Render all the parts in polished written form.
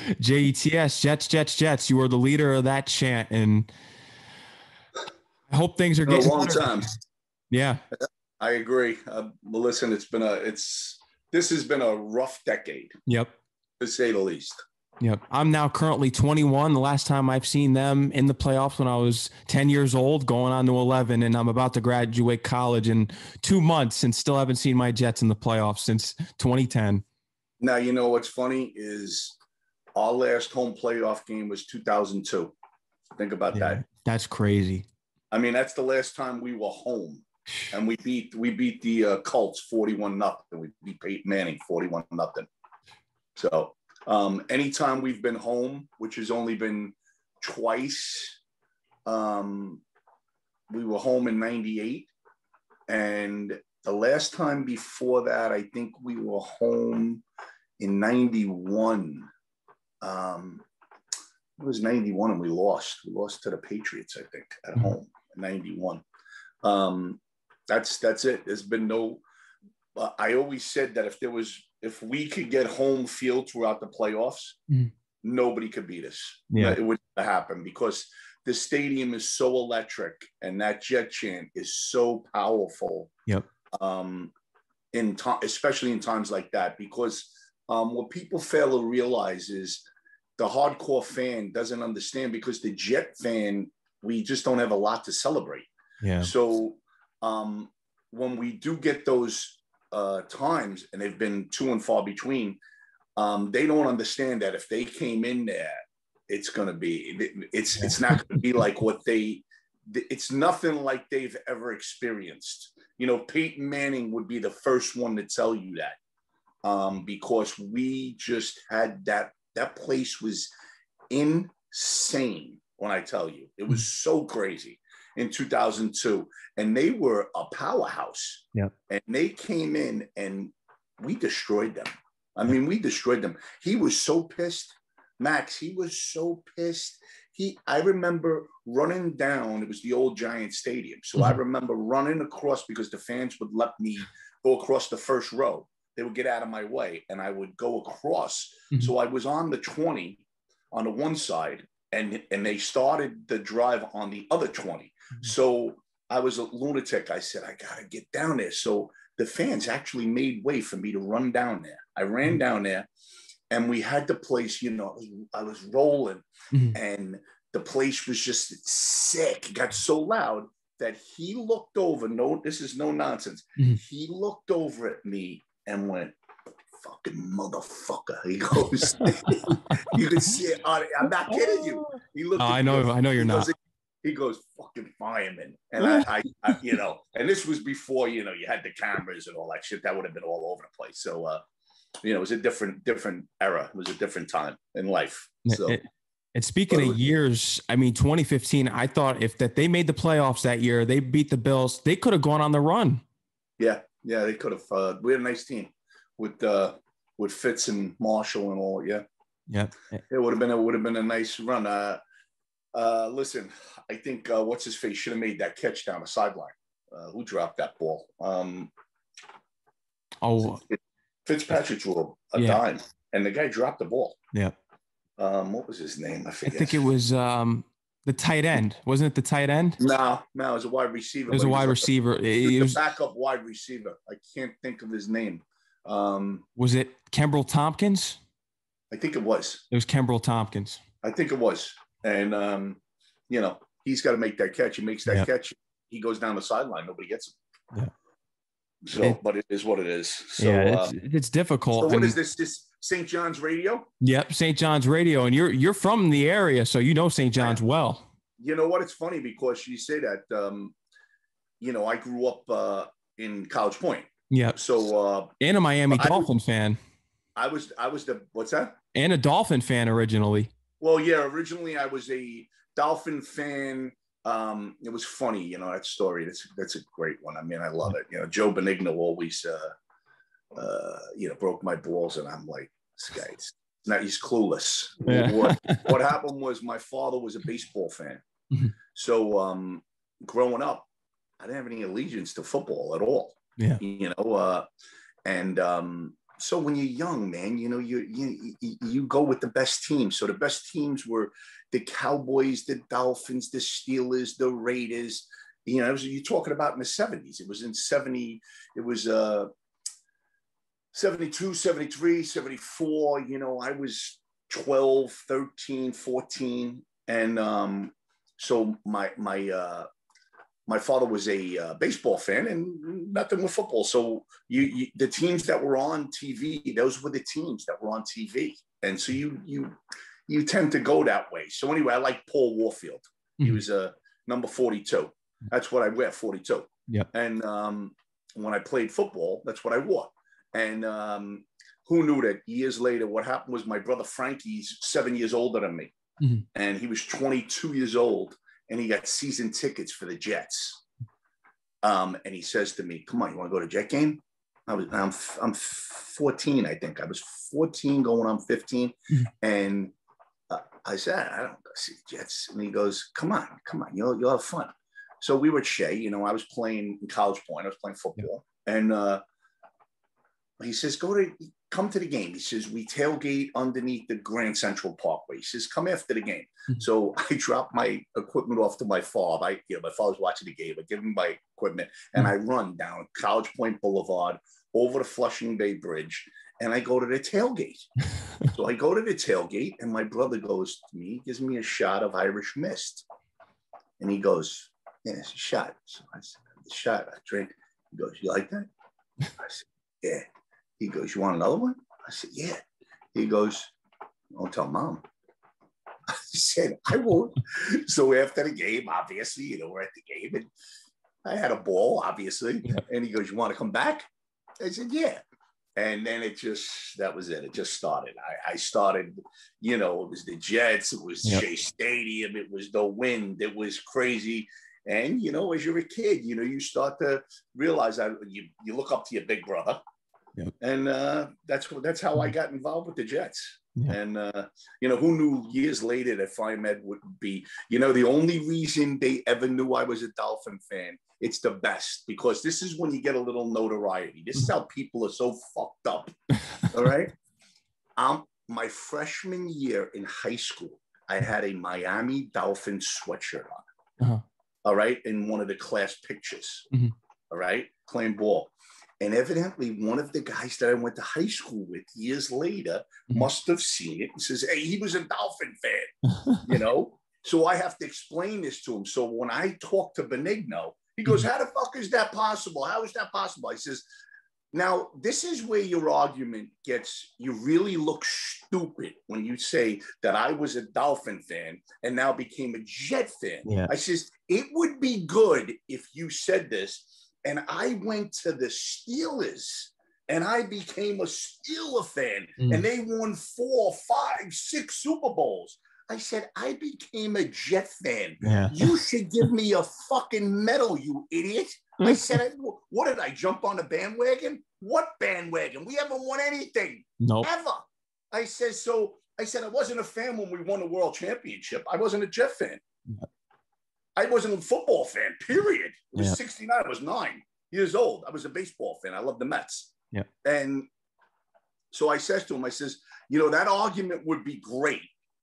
JETS, Jets, Jets, Jets. You were the leader of that chant, and I hope things are In a getting long better. time. Yeah, I agree. Well, listen, this has been a rough decade, yep, to say the least. yep. I'm now currently 21. The last time I've seen them in the playoffs when I was 10 years old, going on to 11, and I'm about to graduate college in 2 months, and still haven't seen my Jets in the playoffs since 2010. Now, you know what's funny is our last home playoff game was 2002. Think about that. That's crazy. I mean, that's the last time we were home, and we beat the Colts 41-0. We beat Peyton Manning 41-0. So anytime we've been home, which has only been twice, we were home in '98, and the last time before that, I think we were home in '91. It was '91, and we lost. We lost to the Patriots, I think, at home in '91. That's it. There's been no. I always said that if we could get home field throughout the playoffs, nobody could beat us. Yeah, it wouldn't happen because the stadium is so electric, and that Jet chant is so powerful. Yep. Especially in times like that, because what people fail to realize is the hardcore fan doesn't understand, because the Jet fan, we just don't have a lot to celebrate. Yeah. So when we do get those times, and they've been few and far between, they don't understand that if they came in there, it's not going to be like it's nothing like they've ever experienced. You know, Peyton Manning would be the first one to tell you that, because we just had that place was insane. When I tell you, it was so crazy in 2002, and they were a powerhouse. Yeah. And they came in and we destroyed them. I mean, we destroyed them. He was so pissed, Max. He was so pissed. I remember running down. It was the old Giant Stadium, so I remember running across, because the fans would let me go across the first row. They would get out of my way, and I would go across. So I was on the 20 on the one side, and they started the drive on the other 20. So I was a lunatic. I said, I got to get down there. So the fans actually made way for me to run down there. I ran down there, and we had the place, I was rolling, and the place was just sick. It got so loud that he looked over. No, this is no nonsense. He looked over at me and went, "Fucking motherfucker." He goes, you can see it. I'm not kidding you. He looked. I know you're not. He goes, "Fucking fireman." And I, and this was before, you had the cameras and all that shit. That would have been all over the place. So, it was a different era. It was a different time in life. So. And speaking of years, I mean, 2015, I thought if they made the playoffs that year, they beat the Bills, they could have gone on the run. Yeah, they could have. We had a nice team with Fitz and Marshall and all. Yeah. It would have been a nice run. Listen, I think what's his face should have made that catch down the sideline. Who dropped that ball? Fitzpatrick threw a dime, and the guy dropped the ball. Yeah. What was his name? I forget. I think it was the tight end. Wasn't it the tight end? No, it was a wide receiver. It was a wide receiver. He was a backup wide receiver. I can't think of his name. Was it Kembrell Tompkins? I think it was. It was Kembrell Tompkins. I think it was. And, he's got to make that catch. He makes that catch. He goes down the sideline. Nobody gets him. Yeah. So, but it is what it is. So, it's difficult. So what is this? This St. John's Radio? Yep, St. John's Radio. And you're from the area, so you know St. John's well. You know what? It's funny because you say that, I grew up in College Point. Yeah. So and a Miami Dolphin fan. I was the what's that? And a Dolphin fan originally. Well, yeah, originally I was a Dolphin fan. It was funny, that story. That's a great one. I mean, I love it. Joe Benigno always broke my balls, and I'm like, this guy, he's clueless. Yeah. What happened was my father was a baseball fan. So growing up, I didn't have any allegiance to football at all. Yeah. so when you're young, man, you go with the best teams. So the best teams were the Cowboys, the Dolphins, the Steelers, the Raiders. You're talking about in the 70s. It was in 70. It was 72, 73, 74. I was 12, 13, 14. And so my father was a baseball fan and nothing with football. So the teams that were on TV, those were the teams that were on TV. And so you tend to go that way. So anyway, I like Paul Warfield. Mm-hmm. He was a number 42. That's what I wear, 42. Yeah. And when I played football, that's what I wore. And who knew that years later, what happened was my brother Frankie's 7 years older than me. Mm-hmm. And he was 22 years old. And he got season tickets for the Jets. And he says to me, come on, you want to go to a Jet game? I'm 14, I think. I was 14 going on 15. Mm-hmm. And I said, I don't go see the Jets. And he goes, come on, you'll have fun. So we were at Shea, I was playing in College Point. I was playing football. Yeah. And he says, come to the game. He says, we tailgate underneath the Grand Central Parkway. He says, come after the game. Mm-hmm. So I dropped my equipment off to my father. My father's watching the game. I give him my equipment and I run down College Point Boulevard over the Flushing Bay Bridge and I go to the tailgate. So I go to the tailgate and my brother goes to me, gives me a shot of Irish Mist. And he goes, yeah, it's a shot. So I said, the shot, I drink. He goes, you like that? I said, yeah. He goes, you want another one? I said, yeah. He goes, don't tell mom. I said, I won't. So after the game, obviously, we're at the game and I had a ball, obviously. Yeah. And he goes, you want to come back? I said, yeah. And then that was it. It just started. I started, it was the Jets. It was Shea Stadium. It was the wind. It was crazy. And, as you're a kid, you start to realize that you look up to your big brother. Yep. And that's how I got involved with the Jets. Yeah. And, who knew years later that Firemed would be, the only reason they ever knew I was a Dolphin fan, it's the best, because this is when you get a little notoriety. This is how people are so fucked up. All right. My freshman year in high school, I had a Miami Dolphins sweatshirt on. Uh-huh. All right. In one of the class pictures. Mm-hmm. All right. Playing ball. And evidently, one of the guys that I went to high school with years later must have seen it and says, hey, he was a Dolphin fan, So I have to explain this to him. So when I talk to Benigno, he goes, how the fuck is that possible? How is that possible? I says, now, this is where your argument you really look stupid when you say that I was a Dolphin fan and now became a Jet fan. Yeah. I says, it would be good if you said this. And I went to the Steelers and I became a Steeler fan and they won 4, 5, 6 Super Bowls. I said, I became a Jet fan. Yeah. You should give me a fucking medal, you idiot. I said, what did I jump on the bandwagon? What bandwagon? We haven't won anything. Nope. Ever. I said, I wasn't a fan when we won the world championship. I wasn't a Jet fan. Yep. I wasn't a football fan, period. It was 69. I was 9 years old. I was a baseball fan. I loved the Mets. Yeah. And so I says to him, I says, that argument would be great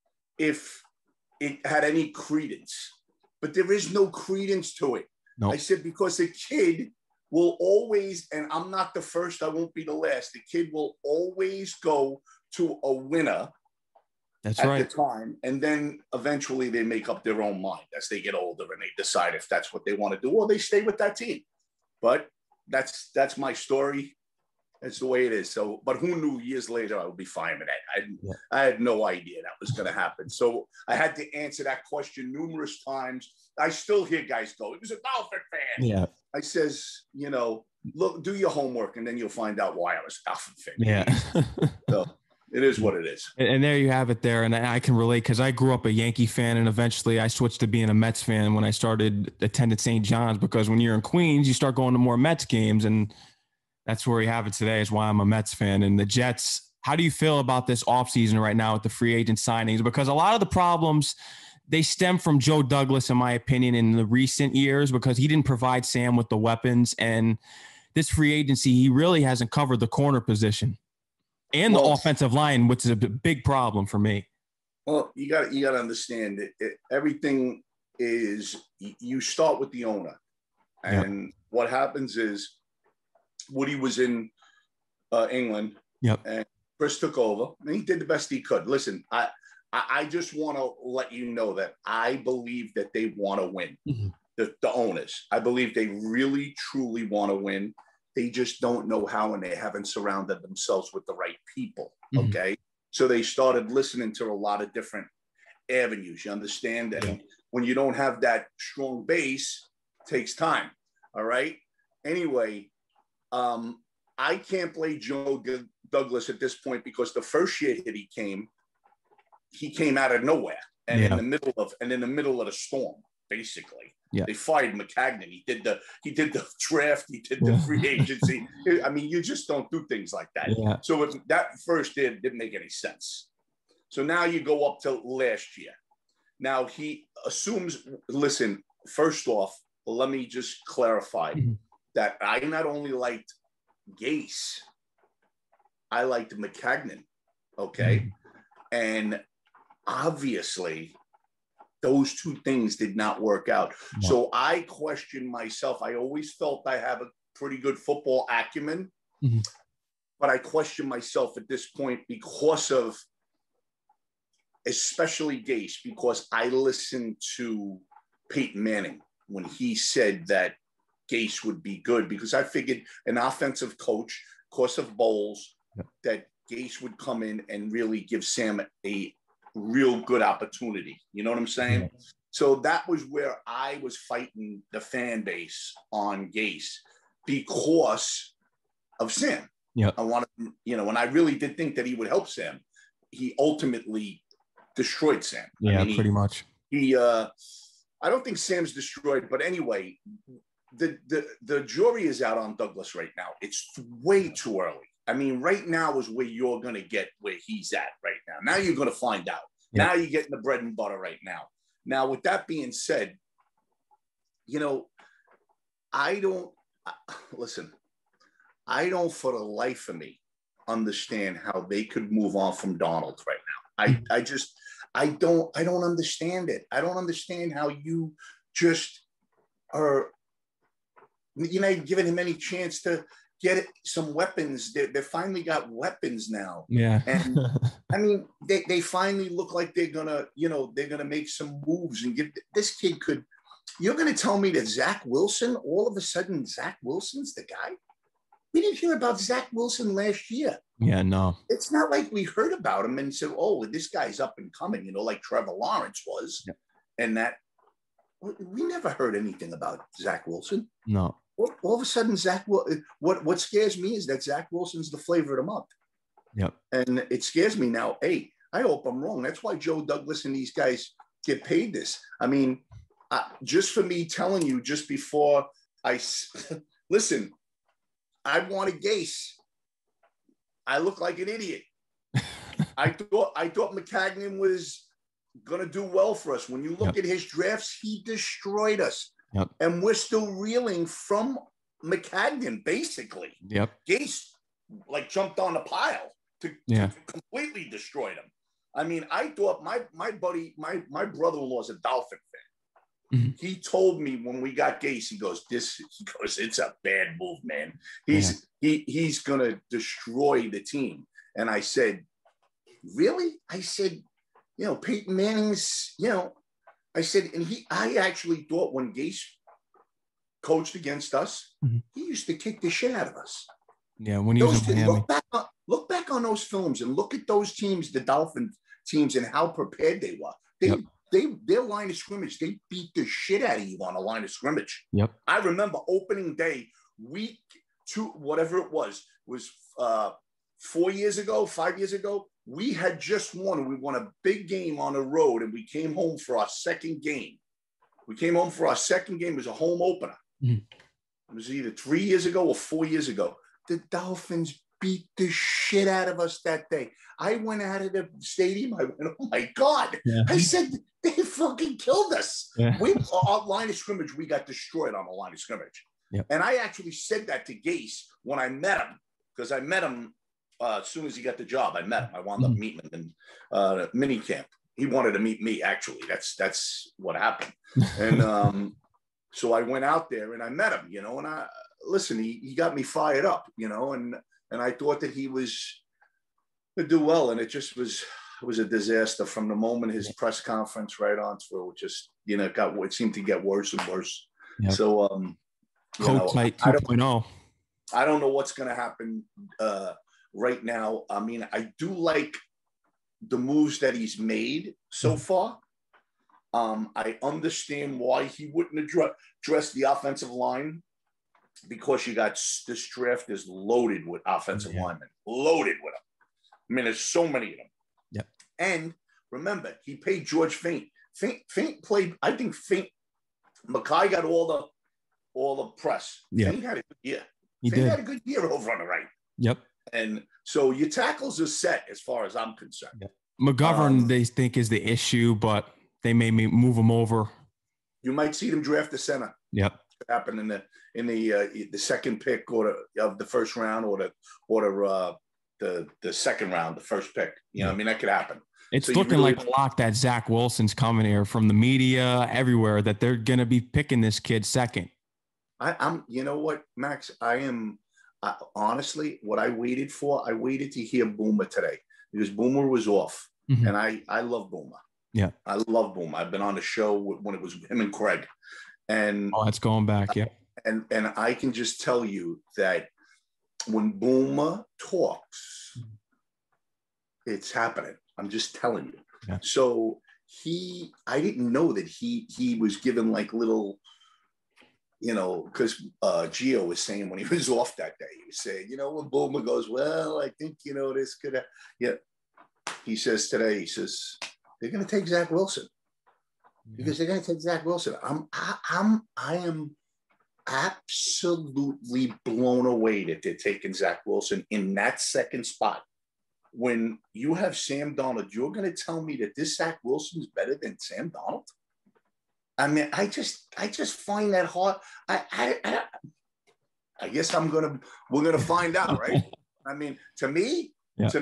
if it had any credence, but there is no credence to it. Nope. I said, because a kid will always, and I'm not the first, I won't be the last, the kid will always go to a winner. That's at right. the time, and then eventually they make up their own mind as they get older and they decide if that's what they want to do or they stay with that team. But that's my story. That's the way it is. So, but who knew years later I would be Fireman? I had no idea that was going to happen. So I had to answer that question numerous times. I still hear guys go, "He was a Dolphin fan." Yeah. I says, look, do your homework, and then you'll find out why I was a Dolphin fan. Yeah. So. It is what it is. And there you have it there. And I can relate because I grew up a Yankee fan and eventually I switched to being a Mets fan when I started attending St. John's, because when you're in Queens, you start going to more Mets games. And that's where you have it today, is why I'm a Mets fan. And the Jets, how do you feel about this offseason right now with the free agent signings? Because a lot of the problems, they stem from Joe Douglas, in my opinion, in the recent years, because he didn't provide Sam with the weapons. And this free agency, he really hasn't covered the corner position. and the offensive line, which is a big problem for me. Well, you got to understand everything is, you start with the owner, and what happens is Woody was in England, and Chris took over, and he did the best he could. Listen, I just want to let you know that I believe that they want to win. The owners, I believe they really truly want to win. They just don't know how, and they haven't surrounded themselves with the right people. Okay. So they started listening to a lot of different avenues. You understand that when you don't have that strong base, it takes time. All right. Anyway, I can't play Joe Douglas at this point, because the first year that he came out of nowhere and in the middle of the storm, basically. They fired Maccagnan. He did the draft. He did the free agency. I mean, you just don't do things like that. So that first year didn't make any sense. So now you go up to last year. Now he assumes, listen, first off, let me just clarify that I not only liked Gase, I liked Maccagnan. Okay. And obviously, those two things did not work out. So I questioned myself. I always felt I have a pretty good football acumen, but I question myself at this point because of, especially Gase, because I listened to Peyton Manning when he said that Gase would be good, because I figured an offensive coach, because of Bowles, that Gase would come in and really give Sam a real good opportunity. You know what I'm saying? So that was where I was fighting the fan base on Gase, because of Sam. I wanted, and I really did think that he would help Sam. He ultimately destroyed Sam. I mean, pretty much. I don't think Sam's destroyed, but anyway, the jury is out on Douglas right now. It's way too early. I mean, right now is where you're going to get where he's at right now. Now you're going to find out. Now you're getting the bread and butter right now. Now, with that being said, I don't for the life of me understand how they could move on from Donald right now. I don't understand it. I don't understand how you just are, giving him any chance to get some weapons. They finally got weapons now. And I mean, they finally look like they're gonna make some moves and get this kid you're gonna tell me that Zach Wilson, all of a sudden Zach Wilson's the guy? We didn't hear about Zach Wilson last year. No. It's not like we heard about him and said, oh, this guy's up and coming, like Trevor Lawrence was. And that we never heard anything about Zach Wilson. No. All of a sudden, what scares me is that Zach Wilson's the flavor of the month. And it scares me now. Hey, I hope I'm wrong. That's why Joe Douglas and these guys get paid this. I mean, just for me telling you just before listen, I wanted Gase. I look like an idiot. I thought Maccagnan was going to do well for us. When you look at his drafts, he destroyed us. And we're still reeling from Maccagnan, basically. Gase jumped on the pile to completely destroy them. I mean, I thought my buddy, my brother-in-law is a Dolphin fan. He told me when we got Gase, he goes, it's a bad move, man. He's gonna destroy the team. And I said, really? I said, Peyton Manning's, I said, and I actually thought when Gase coached against us, he used to kick the shit out of us. When he was in Miami. Look back on those films and look at those teams, the Dolphin teams, and how prepared they were. Their line of scrimmage, they beat the shit out of you on a line of scrimmage. I remember opening day, week 2, whatever it was 5 years ago. We had just won. We won a big game on the road, and we came home for our second game. It was a home opener. It was either 3 years ago or 4 years ago. The Dolphins beat the shit out of us that day. I went out of the stadium. I went, oh my God. I said, they fucking killed us. Our line of scrimmage, we got destroyed on the line of scrimmage. And I actually said that to Gase when I met him, because I met him As soon as he got the job, I met him. I wound up meeting him in mini camp. He wanted to meet me, actually. That's what happened. And so I went out there and I met him, you know, and he got me fired up, you know, and I thought that he was to do well. And it was a disaster from the moment his press conference right on through. It just, you know, it seemed to get worse and worse. Yep. So, Coach Light 2.0. I don't know what's going to happen right now. I mean, I do like the moves that he's made so far. I understand why he wouldn't address the offensive line, because this draft is loaded with offensive linemen, loaded with them. I mean, there's so many of them. Yep. And remember, he paid George Fant. Fant played, I think Mackay got all the press. Yeah. Fant had a good year. He Fant had a good year over on the right. Yep. And so your tackles are set as far as I'm concerned. Yep. McGovern, they think, is the issue, but they may move him over. You might see them draft the center. Yep. Happen in the second pick of the first round or the second round, the first pick. You know, I mean, that could happen. It's so looking like a lock that Zach Wilson's coming here from the media everywhere, that they're going to be picking this kid second. I'm, you know what, Max, honestly, what I waited to hear Boomer today, because Boomer was off. Mm-hmm. And I love Boomer. Yeah. I love Boomer. I've been on the show when it was him and Craig. And that's going back. Yeah. And I can just tell you that when Boomer talks, it's happening. I'm just telling you. Yeah. So I didn't know that he was given like little, you know, because Gio was saying when he was off that day, he was saying, you know, when Boomer goes, well, I think, you know, this could have, yeah. He says today, they're going to take Zach Wilson. Because they're going to take Zach Wilson. I am absolutely blown away that they're taking Zach Wilson in that second spot. When you have Sam Darnold, you're going to tell me that this Zach Wilson is better than Sam Darnold? I mean, I just find that hard. I guess we're gonna find out, right? I mean, to me,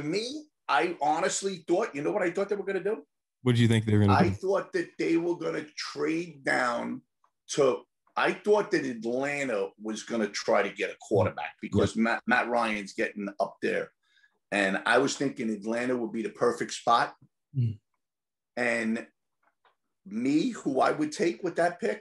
I honestly thought, you know what I thought they were going to do? What did you think they were going to do? I thought that they were going to trade down I thought that Atlanta was going to try to get a quarterback because Matt Ryan's getting up there. And I was thinking Atlanta would be the perfect spot. Mm. And me, who I would take with that pick,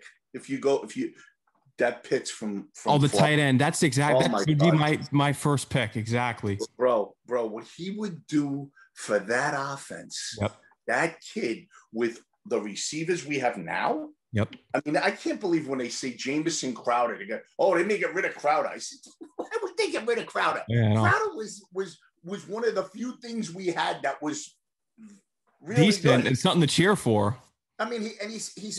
that pitch from the tight end. That's exactly, that would be my first pick. Exactly. Bro, what he would do for that offense. Yep. That kid with the receivers we have now. Yep. I mean, I can't believe when they say Jamison Crowder, they may get rid of Crowder. I said, why would they get rid of Crowder? Yeah, Crowder was one of the few things we had that was really decent good. And something to cheer for. I mean, he's a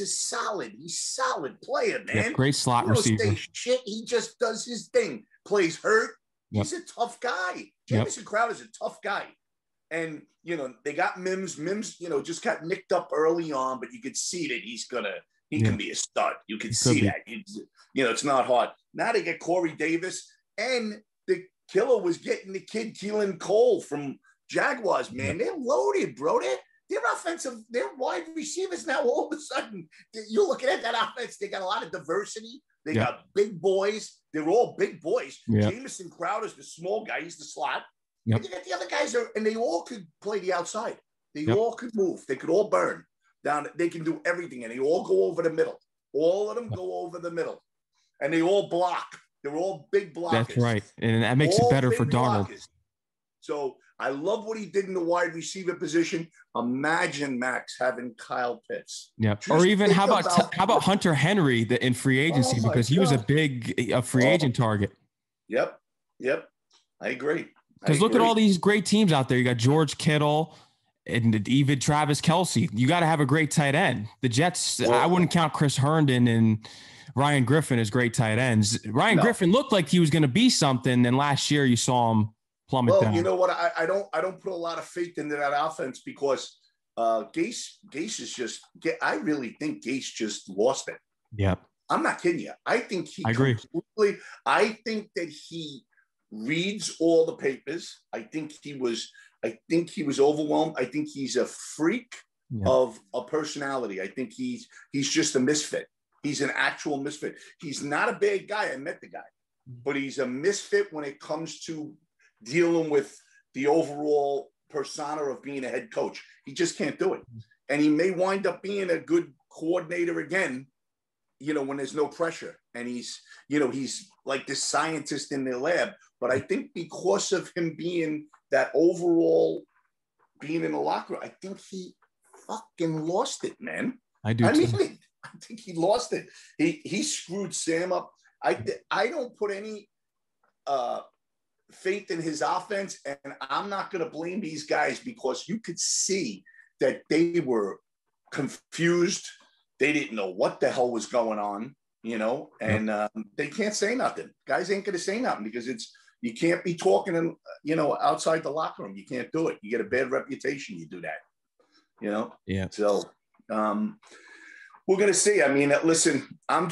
solid player, man. Yep, great slot receiver. He just does his thing. Plays hurt. Yep. He's a tough guy. Jamison Crowder's a tough guy. And, you know, they got Mims. Mims, you know, just got nicked up early on, but you could see that he can be a stud. You can see that. You know, it's not hard. Now they get Corey Davis, and the killer was getting the kid Keelan Cole from Jaguars, man. They're loaded, bro. They're wide receivers now. All of a sudden, you're looking at that offense. They got a lot of diversity. They got big boys. They're all big boys. Yep. Jamison Crowder's the small guy. He's the slot. Yep. And you got the other guys and they all could play the outside. They all could move. They could all burn down. They can do everything, and they all go over the middle. All of them go over the middle, and they all block. They're all big blockers. That's right, and that makes it better for Darnold. Blockers. So I love what he did in the wide receiver position. Imagine Max having Kyle Pitts. Yep. Or even how about Hunter Henry in free agency, because he was a free agent target. Yep. I agree. Because look at all these great teams out there. You got George Kittle and even Travis Kelce. You got to have a great tight end. The Jets, I wouldn't count Chris Herndon and Ryan Griffin as great tight ends. Griffin looked like he was going to be something, and last year you saw him plummet down. You know what? I don't put a lot of faith into that offense because Gase is just. I really think Gase just lost it. Yeah, I'm not kidding you. I think I agree. I think that he reads all the papers. I think he was overwhelmed. I think he's a freak of a personality. I think he's just a misfit. He's an actual misfit. He's not a bad guy. I met the guy, but he's a misfit when it comes to dealing with the overall persona of being a head coach. He just can't do it. And he may wind up being a good coordinator again, you know, when there's no pressure. And he's like this scientist in the lab. But I think because of him being that overall being in the locker room, I think he fucking lost it, man. I think he lost it. He screwed Sam up. I don't put any faith in his offense, and I'm not going to blame these guys because you could see that they were confused. They didn't know what the hell was going on, you know, and they can't say nothing. Guys ain't going to say nothing because you can't be talking, you know, outside the locker room. You can't do it. You get a bad reputation. You do that, you know? Yeah. So we're going to see. I mean, listen, I'm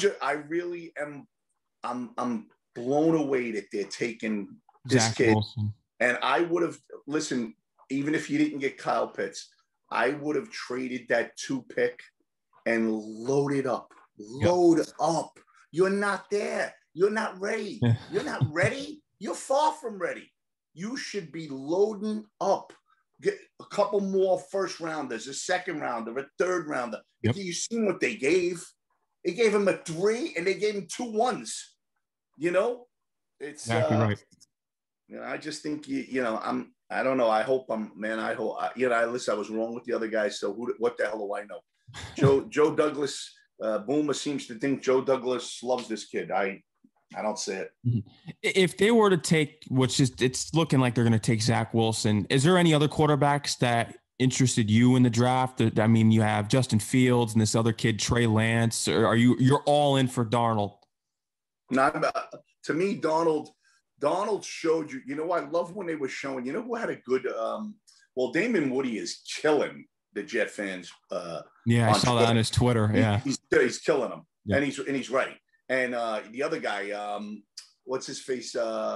blown away that they're taking this Zach kid. Wilson. And I would have, listen, even if you didn't get Kyle Pitts, I would have traded that 2 pick and loaded up. Load up. You're not there. You're not ready. You're not ready. You're far from ready. You should be loading up. Get a couple more first rounders, a second rounder, a third rounder. Yep. You seen what they gave? They gave him a 3 and they gave him 2 1s. You know, it's exactly right. You know, I just think I don't know. I hope listen, I was wrong with the other guys. So what the hell do I know? Joe Douglas, Boomer seems to think Joe Douglas loves this kid. I don't see it. If they were to take, it's looking like they're going to take Zach Wilson. Is there any other quarterbacks that interested you in the draft? I mean, you have Justin Fields and this other kid, Trey Lance. Or you're all in for Darnold? Not to me, Darnold showed you. You know, I love when they were showing. You know who had a good? Well, Damon Woody is killing the Jet fans. I saw that on his Twitter. Yeah, he's killing them, and he's right. And the other guy, what's his face?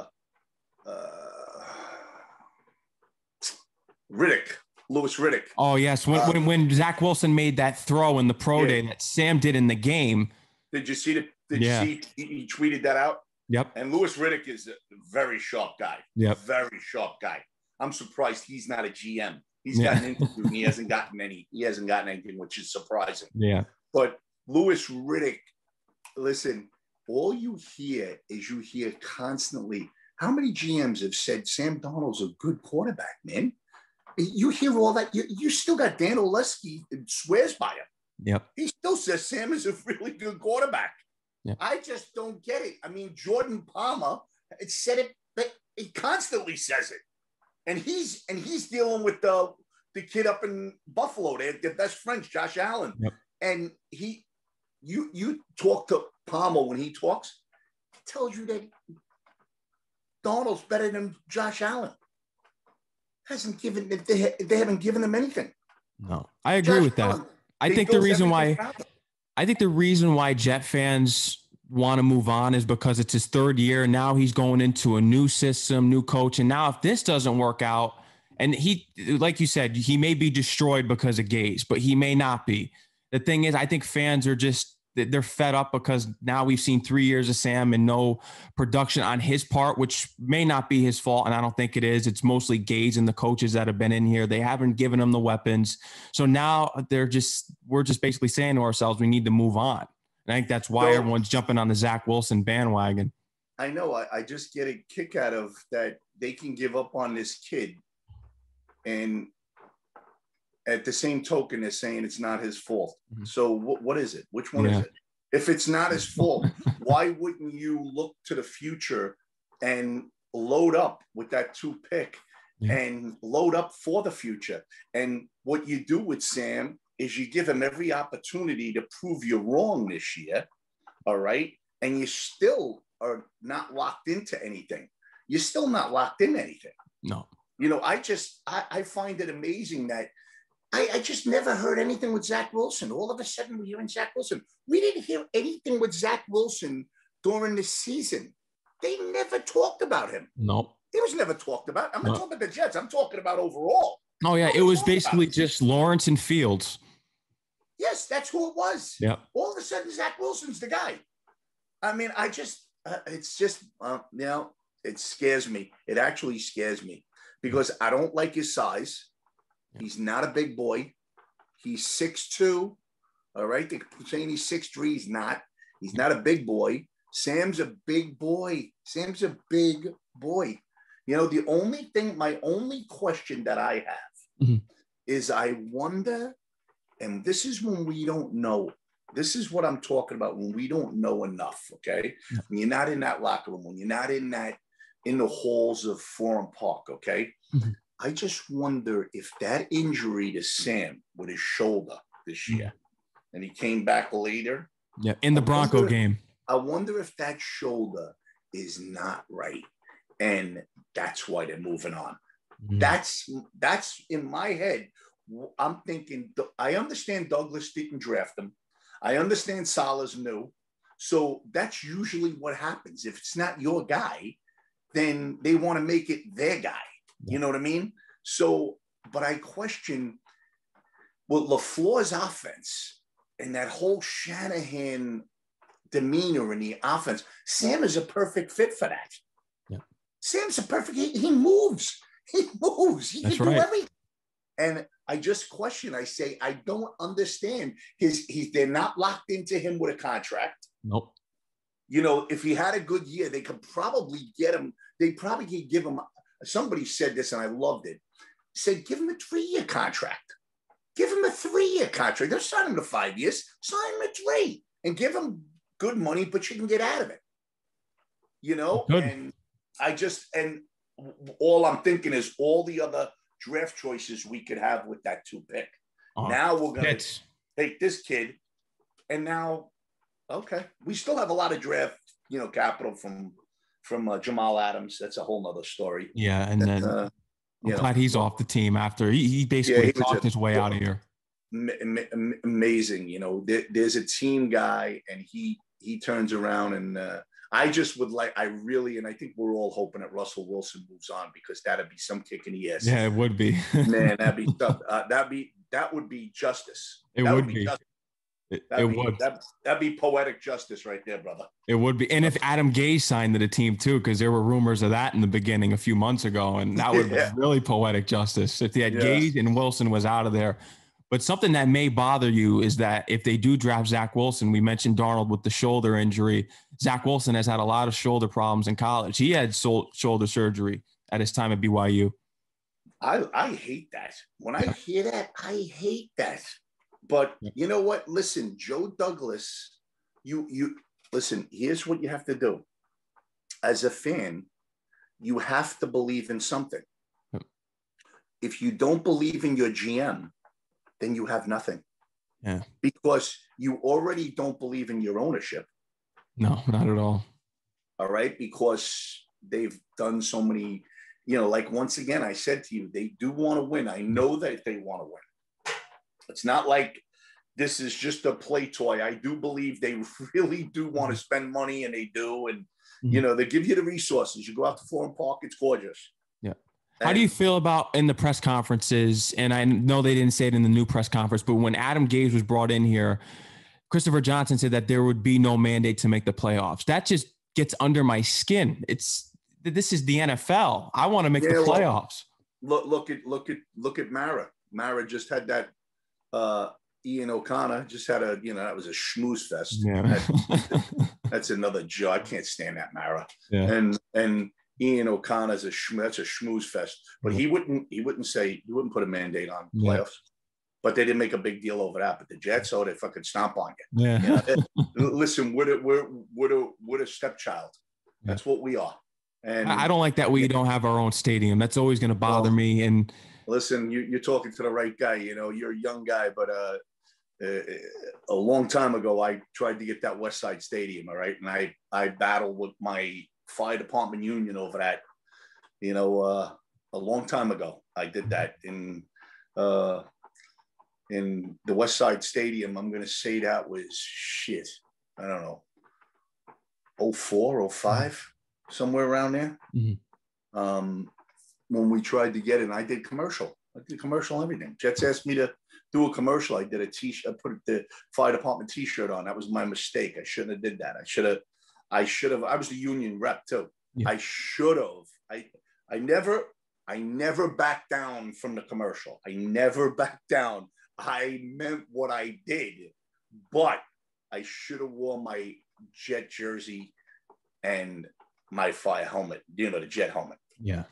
Louis Riddick. Oh yes, when Zach Wilson made that throw in the pro day that Sam did in the game. Did you see Did you see he tweeted that out? Yep. And Louis Riddick is a very sharp guy. Yep. Very sharp guy. I'm surprised he's not a GM. He's got an interview and he hasn't gotten anything, which is surprising. Yeah. But Louis Riddick, listen, all you hear constantly, how many GMs have said Sam Darnold's a good quarterback, man? You hear all that. You still got Dan Orlowski swears by him. Yep. He still says Sam is a really good quarterback. Yep. I just don't get it. I mean, Jordan Palmer said it, but he constantly says it. And he's dealing with the kid up in Buffalo, their best friends, Josh Allen. Yep. And you talk to Palmer when he talks, he tells you that Darnold's better than Josh Allen. They haven't given him anything. No, I agree with that. I think the reason why Jet fans want to move on is because it's his 3rd year. Now he's going into a new system, new coach. And now if this doesn't work out, and he, like you said, he may be destroyed because of Gase, but he may not be. The thing is, I think fans are they're fed up because now we've seen 3 years of Sam and no production on his part, which may not be his fault. And I don't think it is. It's mostly Gase and the coaches that have been in here. They haven't given him the weapons. So now we're just basically saying to ourselves, we need to move on. And I think that's why everyone's jumping on the Zach Wilson bandwagon. I know. I just get a kick out of that. They can give up on this kid. And at the same token, they're saying it's not his fault. Mm-hmm. So what is it? Which one is it? If it's not his fault, why wouldn't you look to the future and load up with that 2 pick and load up for the future? And what you do with Sam is you give him every opportunity to prove you wrong this year. All right. And you still are not locked into anything. You're still not locked in anything. No. You know, I find it amazing that I just never heard anything with Zach Wilson. All of a sudden, we're hearing Zach Wilson. We didn't hear anything with Zach Wilson during the season. They never talked about him. No. He was never talked about. I'm not talking about the Jets. I'm talking about overall. Oh, yeah. It was basically just Lawrence and Fields. Yes, that's who it was. Yeah. All of a sudden, Zach Wilson's the guy. I mean, it's just, it scares me. It actually scares me because I don't like his size. He's not a big boy. He's 6'2". All right. They're saying he's 6'3". He's not. He's not a big boy. Sam's a big boy. Sam's a big boy. You know, my only question that I have is I wonder, and this is when we don't know. This is what I'm talking about when we don't know enough, okay? When you're not in that locker room, when you're not in the halls of Forum Park, okay? I just wonder if that injury to Sam with his shoulder this year, and he came back later. Yeah, in the Bronco game. I wonder if that shoulder is not right. And that's why they're moving on. That's in my head. I'm thinking, I understand Douglas didn't draft him. I understand Salah's new. So that's usually what happens. If it's not your guy, then they want to make it their guy. You know what I mean? So, but I question, LaFleur's offense and that whole Shanahan demeanor in the offense, Sam is a perfect fit for that. Yeah. Sam's a perfect, he moves. He moves. He can do everything. And I just question, I say, I don't understand they're not locked into him with a contract. Nope. You know, if he had a good year, they could probably get him. They probably could give him, somebody said this and I loved it. Said, give him a 3-year contract. Give him a 3-year contract. Don't sign him to 5 years. Sign him to 3 and give him good money, but you can get out of it. You know? Good. And all I'm thinking is all the other draft choices we could have with that 2 pick. Now we're going to take this kid. And now, okay, we still have a lot of draft, capital from Jamal Adams. That's a whole nother story. Yeah. And then I'm glad he's off the team after he basically talked his way out of here. Amazing. There's a team guy and he turns around and I just would like, and I think we're all hoping that Russell Wilson moves on because that'd be some kick in the ass. Yeah, it would be. Man, that'd be tough. That would be justice. It would be. That'd be poetic justice right there, brother. It would be. And if Adam Gase signed to the team too, because there were rumors of that in the beginning a few months ago, and that would be really poetic justice if they had Gase and Wilson was out of there. But something that may bother you is that if they do draft Zach Wilson, we mentioned Darnold with the shoulder injury. Zach Wilson has had a lot of shoulder problems in college. He had shoulder surgery at his time at BYU. I hate that. When I hear that, I hate that. But you know what? Listen, Joe Douglas, you listen, here's what you have to do. As a fan, you have to believe in something. If you don't believe in your GM, then you have nothing. Yeah. Because you already don't believe in your ownership. No, not at all. All right. Because they've done so many, like once again, I said to you, they do want to win. I know that they want to win. It's not like this is just a play toy. I do believe they really do want to spend money and they do. And, they give you the resources. You go out to Forum Park, it's gorgeous. Yeah. How do you feel about in the press conferences? And I know they didn't say it in the new press conference, but when Adam Gase was brought in here, Christopher Johnson said that there would be no mandate to make the playoffs. That just gets under my skin. This is the NFL. I want to make the playoffs. Look at Mara. Mara just had that. Ian O'Connor just had that was a schmooze fest. Yeah. That's another joke. I can't stand that Mara. Yeah. And Ian O'Connor's that's a schmooze fest. But he wouldn't put a mandate on playoffs. Yeah. But they didn't make a big deal over that. But the Jets, they fucking stomp on you. Yeah. Listen, we're a stepchild. That's what we are. And I don't like that we don't have our own stadium. That's always going to bother me. And listen, you're talking to the right guy. You're a young guy, but a long time ago, I tried to get that West Side Stadium. All right, and I battled with my fire department union over that. A long time ago, I did that in the West Side Stadium. I'm going to say that was I don't know, 04, 05. somewhere around there. Mm-hmm. When we tried to get it, and I did commercial. I did commercial and everything. Jets asked me to do a commercial. I did a t-shirt. I put the fire department t-shirt on. That was my mistake. I shouldn't have did that. I should have. I was the union rep too. Yeah. I should have. I never backed down from the commercial. I never backed down. I meant what I did, but I should have worn my Jet jersey and my fire helmet, the Jet helmet. Yeah.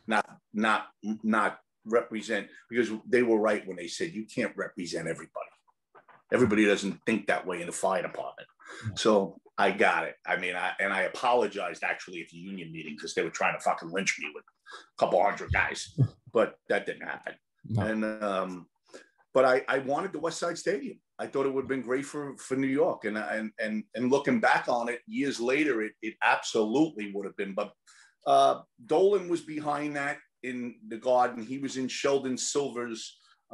Not represent, because they were right when they said you can't represent everybody. Everybody doesn't think that way in the fire department. Yeah. So I got it. I mean, I apologized actually at the union meeting because they were trying to fucking lynch me with a couple hundred guys, but that didn't happen. No. And but I wanted the West Side Stadium. I thought it would have been great for New York. And looking back on it years later, it absolutely would have been. But Dolan was behind that in the Garden. He was in Sheldon Silver's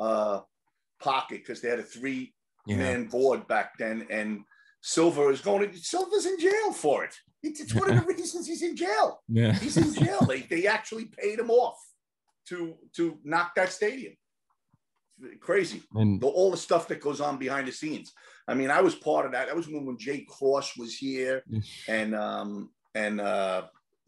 pocket because they had a 3-man board back then. And Silver's in jail for it. It's one of the reasons he's in jail. Yeah. He's in jail. They actually paid him off to knock that stadium. Crazy. And all the stuff that goes on behind the scenes. I mean, I was part of that. That was when Jay Cross was here, and it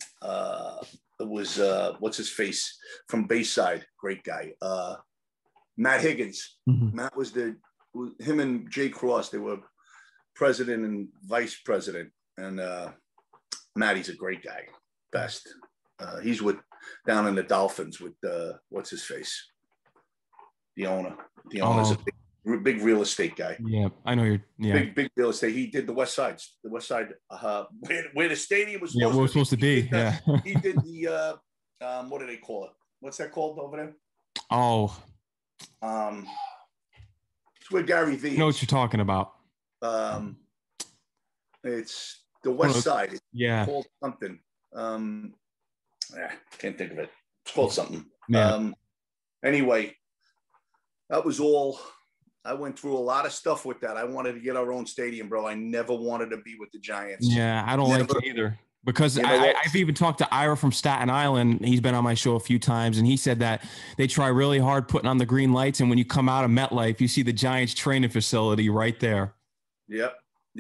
was what's his face from Bayside, great guy, Matt Higgins. Mm-hmm. Matt was him and Jay Cross. They were president and vice president, and Matty's a great guy, best. He's down in the Dolphins with what's his face. The owner's a big real estate guy. Yeah, I know you're. Yeah, big real estate. He did the West Side, where the stadium was. Supposed to be. He did the what do they call it? What's that called over there? Oh, it's where Gary Vee. You know what you're talking about. It's the West Side. Yeah, it's called something. Can't think of it. It's called something. Yeah. Anyway. That was all. I went through a lot of stuff with that. I wanted to get our own stadium, bro. I never wanted to be with the Giants. Yeah, I don't like it either. Because I've even talked to Ira from Staten Island. He's been on my show a few times, and he said that they try really hard putting on the green lights, and when you come out of MetLife, you see the Giants training facility right there. Yep.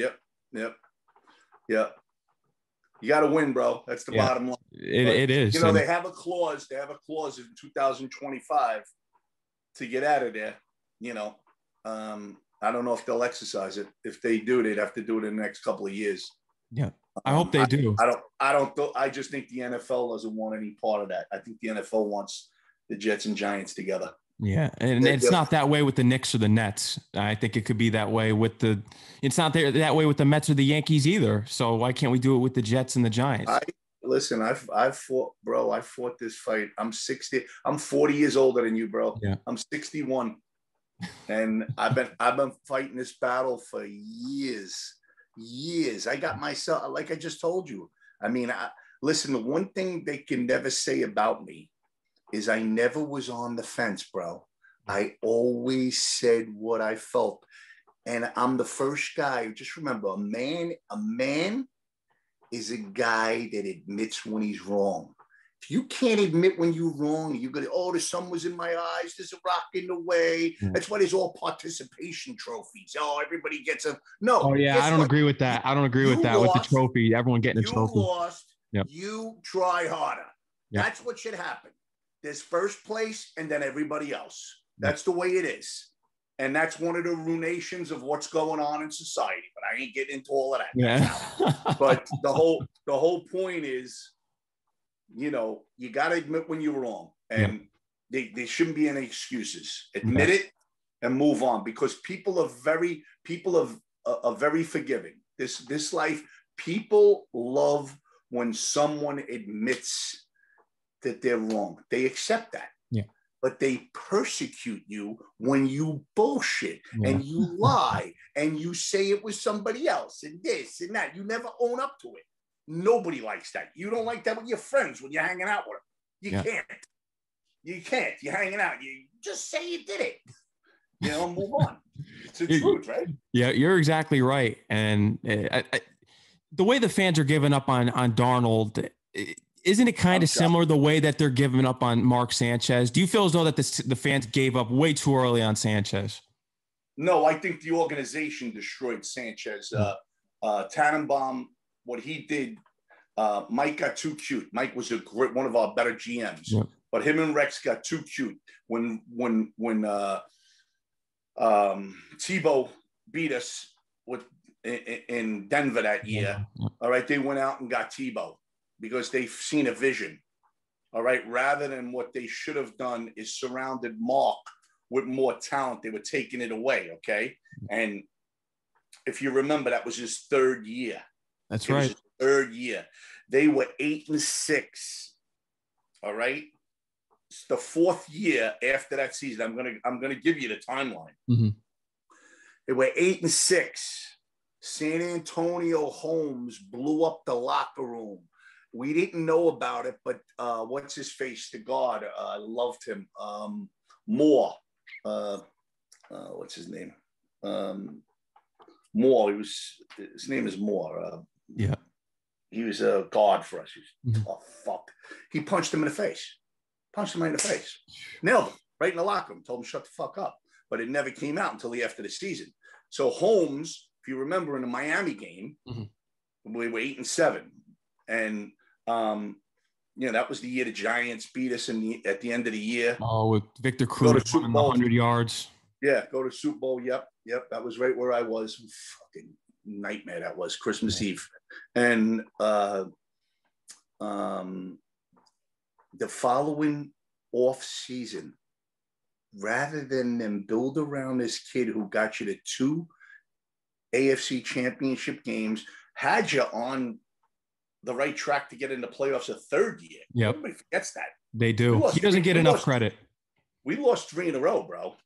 You got to win, bro. That's the bottom line. It is. They have a clause. They have a clause in 2025 to get out of there. I don't know if they'll exercise it. If they do, they'd have to do it in the next couple of years. Yeah, I hope they do. I just think the NFL doesn't want any part of that. I think the NFL wants the Jets and Giants together. Yeah, and it's not that way with the Knicks or the Nets. I think it could be that way with it's not that way with the Mets or the Yankees either. So why can't we do it with the Jets and the Giants? Listen, I've fought, bro. I fought this fight. I'm 60. I'm 40 years older than you, bro. Yeah. I'm 61, and I've been fighting this battle for years. I got myself, like I just told you. I mean, listen. The one thing they can never say about me is I never was on the fence, bro. I always said what I felt, and I'm the first guy. Just remember, a man is a guy that admits when he's wrong. If you can't admit when you're wrong, you're going to, the sun was in my eyes, there's a rock in the way. Mm-hmm. That's why there's all participation trophies. Everybody gets a no. Oh, yeah, I don't agree with that. I don't agree with that with the trophy. Everyone getting a trophy. You lost. Yep. You try harder. Yep. That's what should happen. There's first place and then everybody else. That's the way it is. And that's one of the ruinations of what's going on in society. But I ain't getting into all of that. Yeah. But the whole point is, you got to admit when you're wrong. And there shouldn't be any excuses. Admit it and move on, because people are very forgiving. This life, people love when someone admits that they're wrong. They accept that. Yeah. But they persecute you when you bullshit and you lie and you say it was somebody else and this and that. You never own up to it. Nobody likes that. You don't like that with your friends when you're hanging out with them. You can't. You can't. You're hanging out. You just say you did it. Move on. It's the truth, right? Yeah, you're exactly right. And the way the fans are giving up on Darnold, Isn't it kind of similar the way that they're giving up on Mark Sanchez? Do you feel as though that the fans gave up way too early on Sanchez? No, I think the organization destroyed Sanchez. Tannenbaum, what he did, Mike got too cute. Mike was one of our better GMs, but him and Rex got too cute when Tebow beat us in Denver that year. All right, they went out and got Tebow because they've seen a vision. All right, rather than what they should have done is surrounded Mark with more talent. They were taking it away. Okay, and if you remember, that was his third year. That's right. His third year. They were 8-6. All right. It's the fourth year after that season. I'm gonna give you the timeline. Mm-hmm. They were 8-6. San Antonio Holmes blew up the locker room. We didn't know about it, but what's his face? The guard, I loved him. Moore. What's his name? Moore. His name is Moore. Yeah. He was a guard for us. Oh, fuck. He punched him in the face. Punched him right in the face. Nailed him right in the locker room. Told him shut the fuck up. But it never came out until after the season. So Holmes, if you remember in the Miami game, we were 8-7. And, that was the year the Giants beat us at the end of the year. Oh, with Victor Cruz running 100 yards. Yeah, go to Super Bowl. Yep. That was right where I was. Fucking nightmare that was, Christmas Eve. And the following off season, rather than them build around this kid who got you to 2 AFC championship games, had you on the right track to get in the playoffs a third year. Yep. Everybody forgets that. They do. He doesn't get enough credit. We lost 3 in a row, bro.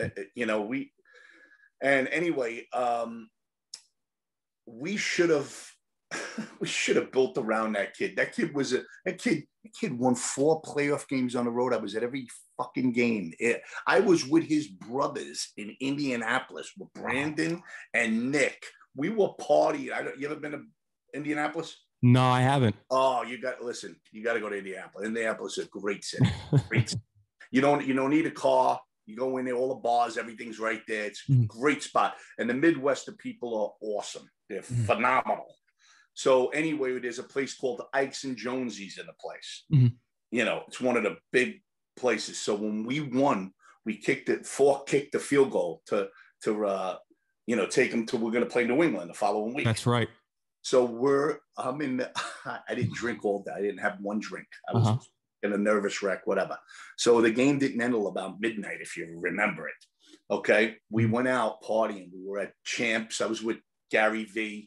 We should have built around that kid. That kid won 4 playoff games on the road. I was at every fucking game. I was with his brothers in Indianapolis with Brandon and Nick. We were partying. You ever been to Indianapolis? No, I haven't. Oh, you got to go to Indianapolis. Indianapolis is a great city. Great city. You don't need a car. You go in there, all the bars, everything's right there. It's a great spot. And the Midwest, the people are awesome. They're phenomenal. So anyway, there's a place called Ike's and Jonesy's in the place. It's one of the big places. So when we won, we kicked the field goal to take them to, we're going to play New England the following week. That's right. So I didn't drink all day. I didn't have one drink. I was in a nervous wreck, whatever. So the game didn't end until about midnight, if you remember it. Okay. We went out partying. We were at Champs. I was with Gary V.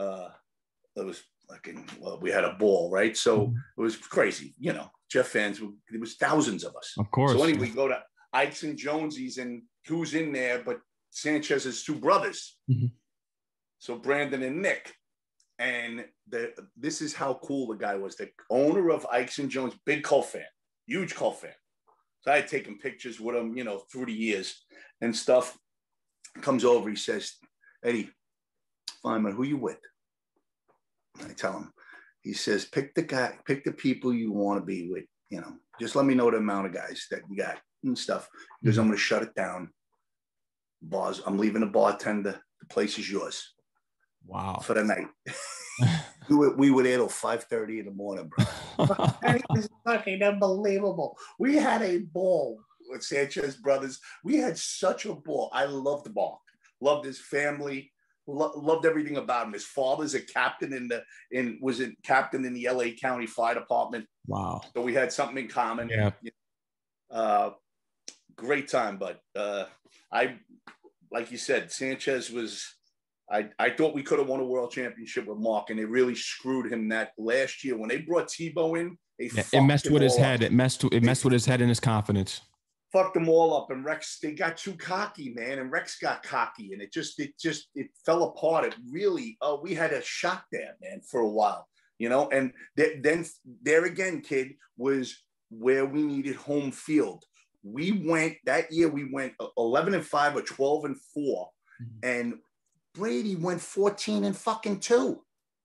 We had a ball, right? So it was crazy. Jeff fans, there was thousands of us. Of course. So anyway, we go to Ike's and Jonesy's, and who's in there but Sanchez's 2 brothers. So Brandon and Nick. And this is how cool the guy was. The owner of Ike's and Jones, big Cole fan, huge Cole fan. So I had taken pictures with him, through the years and stuff. Comes over, he says, Eddie Feynman, who you with? I tell him, he says, pick the people you want to be with, just let me know the amount of guys that you got and stuff. Because I'm going to shut it down. Bars, I'm leaving the bartender. The place is yours. Wow. For the night. we were there till 5:30 in the morning, bro. It was fucking unbelievable. We had a ball with Sanchez brothers. We had such a ball. I loved Mark. Loved his family. Loved everything about him. His father's a captain was a captain in the LA County Fire Department. Wow. So we had something in common. Yeah. Great time, but like you said, Sanchez was. I thought we could have won a world championship with Mark, and they really screwed him that last year when they brought Tebow in. It messed with his head. It messed with his head and his confidence. Fucked them all up, and Rex. They got too cocky, man, and Rex got cocky, and it fell apart. It really. We had a shock there, man, for a while, And then there again, kid, was where we needed home field. We went that year. We went 11-5 or 12-4, and Brady went 14-2.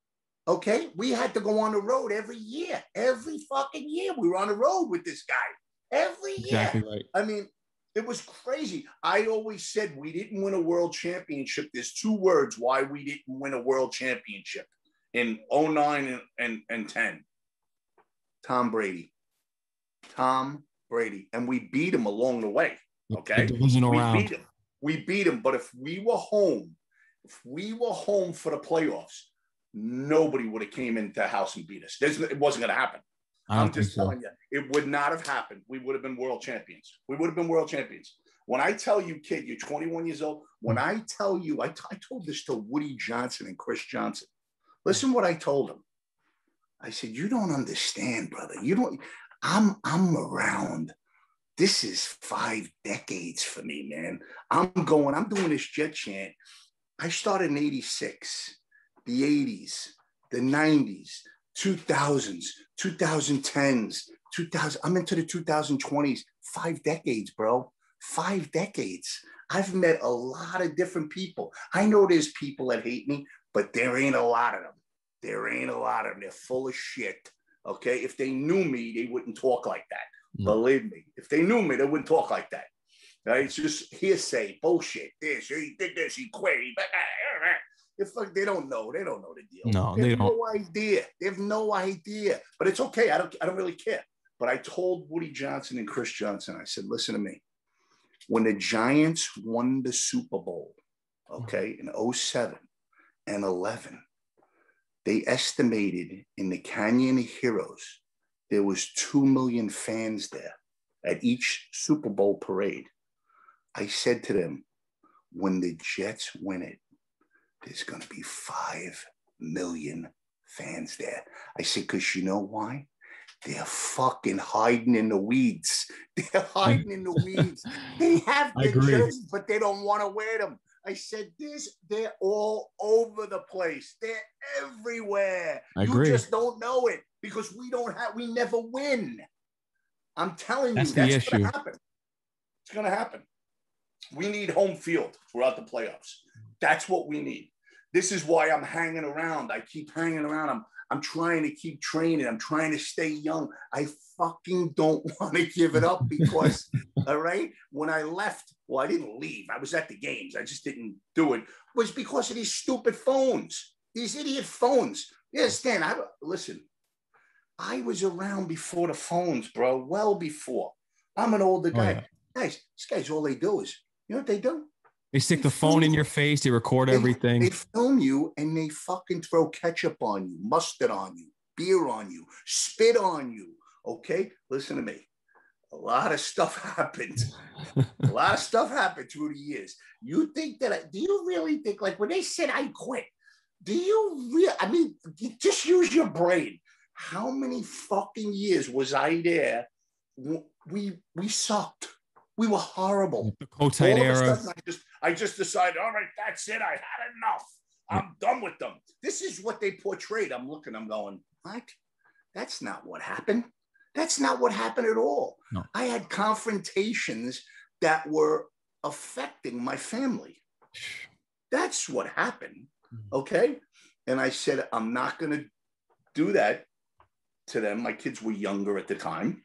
Okay, we had to go on the road every year. Every fucking year, we were on the road with this guy. Every year. Exactly right. I mean, it was crazy. I always said we didn't win a world championship. There's two words why we didn't win a world championship in 09 and 10. Tom Brady. Tom Brady. And we beat him along the way. Okay. We beat him. But if we were home for the playoffs, nobody would have came into the house and beat us. It wasn't going to happen. I'm just telling you, it would not have happened. We would have been world champions. When I tell you, kid, you're 21 years old. When I tell you, I told this to Woody Johnson and Chris Johnson. Listen what I told them. I said, you don't understand, brother. I'm around. This is 5 decades for me, man. I'm doing this Jet chant. I started in 86, the 80s, the 90s, 2000s, 2010s, 2000. I'm into the 2020s. 5 decades, bro. 5 decades. I've met a lot of different people. I know there's people that hate me, but there ain't a lot of them. They're full of shit. Okay. If they knew me, they wouldn't talk like that. No. Believe me. If they knew me, they wouldn't talk like that. Right? It's just hearsay, bullshit. He did this, he quit. They don't know. They don't know the deal. No, they have no idea. They have no idea. But it's okay. I don't really care. But I told Woody Johnson and Chris Johnson, I said, listen to me. When the Giants won the Super Bowl, okay, in 07 and 11, they estimated in the Canyon of Heroes, there was 2 million fans there at each Super Bowl parade. I said to them, when the Jets win it, there's going to be 5 million fans there. I said, because you know why? They're fucking hiding in the weeds. They have the jerseys, but they don't want to wear them. I said, they're all over the place. They're everywhere. You just don't know it because we never win. I'm telling you, that's going to happen. It's going to happen. We need home field throughout the playoffs. That's what we need. This is why I'm hanging around. I keep hanging around. I'm trying to keep training. I'm trying to stay young. I fucking don't want to give it up because, all right, when I left, well, I didn't leave. I was at the games. I just didn't do it. It was because of these stupid phones, these idiot phones. Yeah, Stan, listen, I was around before the phones, bro, well before. I'm an older guy. Yeah. Guys, these guys, all they do is, you know what they do? They stick the phone in your face. They record everything. They film you and they fucking throw ketchup on you, mustard on you, beer on you, spit on you. Okay? Listen to me. A lot of stuff happened. A lot of stuff happened through the years. You think that, do you really think, like when they said I quit, do you really, I mean, just use your brain. How many fucking years was I there? We sucked. We were horrible. The Kotite era. I just decided, all right, that's it. I had enough. I'm done with them. This is what they portrayed. I'm going, what? That's not what happened. That's not what happened at all. No. I had confrontations that were affecting my family. That's what happened. Okay. And I said, I'm not going to do that to them. My kids were younger at the time.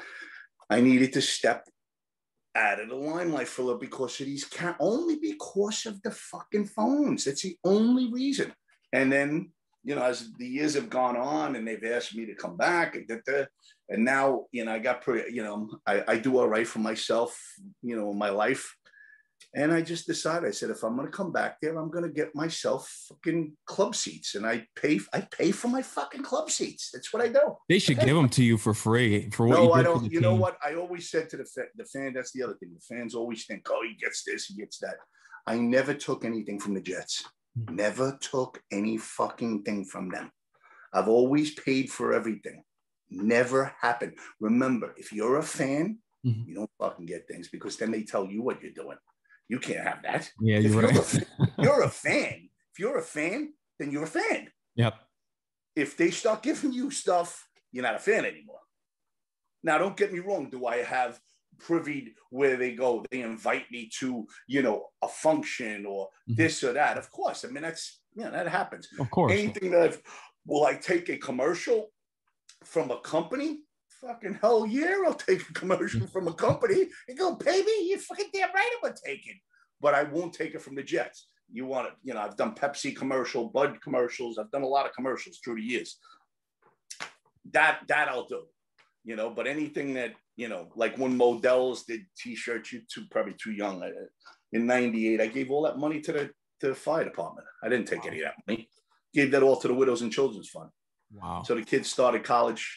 I needed to step out of the limelight for a little because of these only because of the fucking phones. That's the only reason. And then, you know, as the years have gone on and they've asked me to come back and now, you know, I got pretty, you know, I do all right for myself, you know, in my life. And I just decided, I said, if I'm going to come back there, I'm going to get myself fucking club seats. And I pay for my fucking club seats. That's what I do. They should give them to you for free. For what no, I don't. You know what? I always said to the fan, that's the other thing. The fans always think, oh, he gets this, he gets that. I never took anything from the Jets. Never took any fucking thing from them. I've always paid for everything. Never happened. Remember, if you're a fan, you don't fucking get things because then they tell you what you're doing. You can't have that. Yeah, you're right. You're a fan. If you're a fan, then you're a fan. Yep. If they start giving you stuff, you're not a fan anymore. Now, don't get me wrong. Do I have privied where they go? They invite me to, you know, a function or this or that. Of course. I mean, that's, you know, that happens. Of course. Anything that Will I take a commercial from a company? Fucking hell yeah, I'll take a commercial from a company and go, baby, you fucking damn right I'm gonna take it. But I won't take it from the Jets. You want to, you know, I've done Pepsi commercial, Bud commercials. I've done a lot of commercials through the years. That I'll do, you know, but anything that, you know, like when Modell's did t-shirts, probably too young. In 98, I gave all that money to the fire department. I didn't take any of that money. Gave that all to the Widows and Children's Fund. Wow. So the kids started college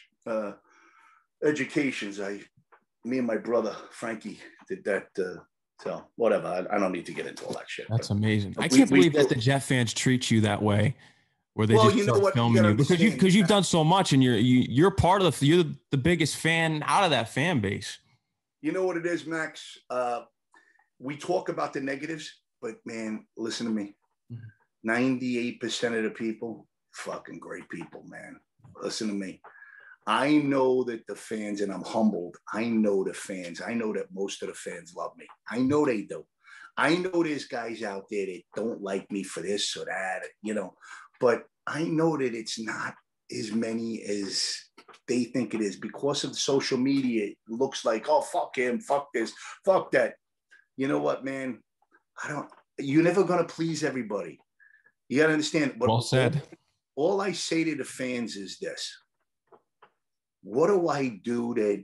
educations. Me and my brother, Frankie, did that. So whatever. I don't need to get into all that shit. That's amazing. I can't believe that the Jet fans treat you that way, where they just start filming you because you've done so much and you're part of you're the biggest fan out of that fan base. You know what it is, Max? We talk about the negatives, but man, listen to me. 98% of the people, fucking great people, man. Listen to me. I know that the fans, and I'm humbled. I know the fans. I know that most of the fans love me. I know they do. I know there's guys out there that don't like me for this or that, you know, but I know that it's not as many as they think it is because of the social media. It looks like, oh, fuck him, fuck this, fuck that. You know what, man? You're never going to please everybody. You got to understand. But well said. All I say to the fans is this. What do I do that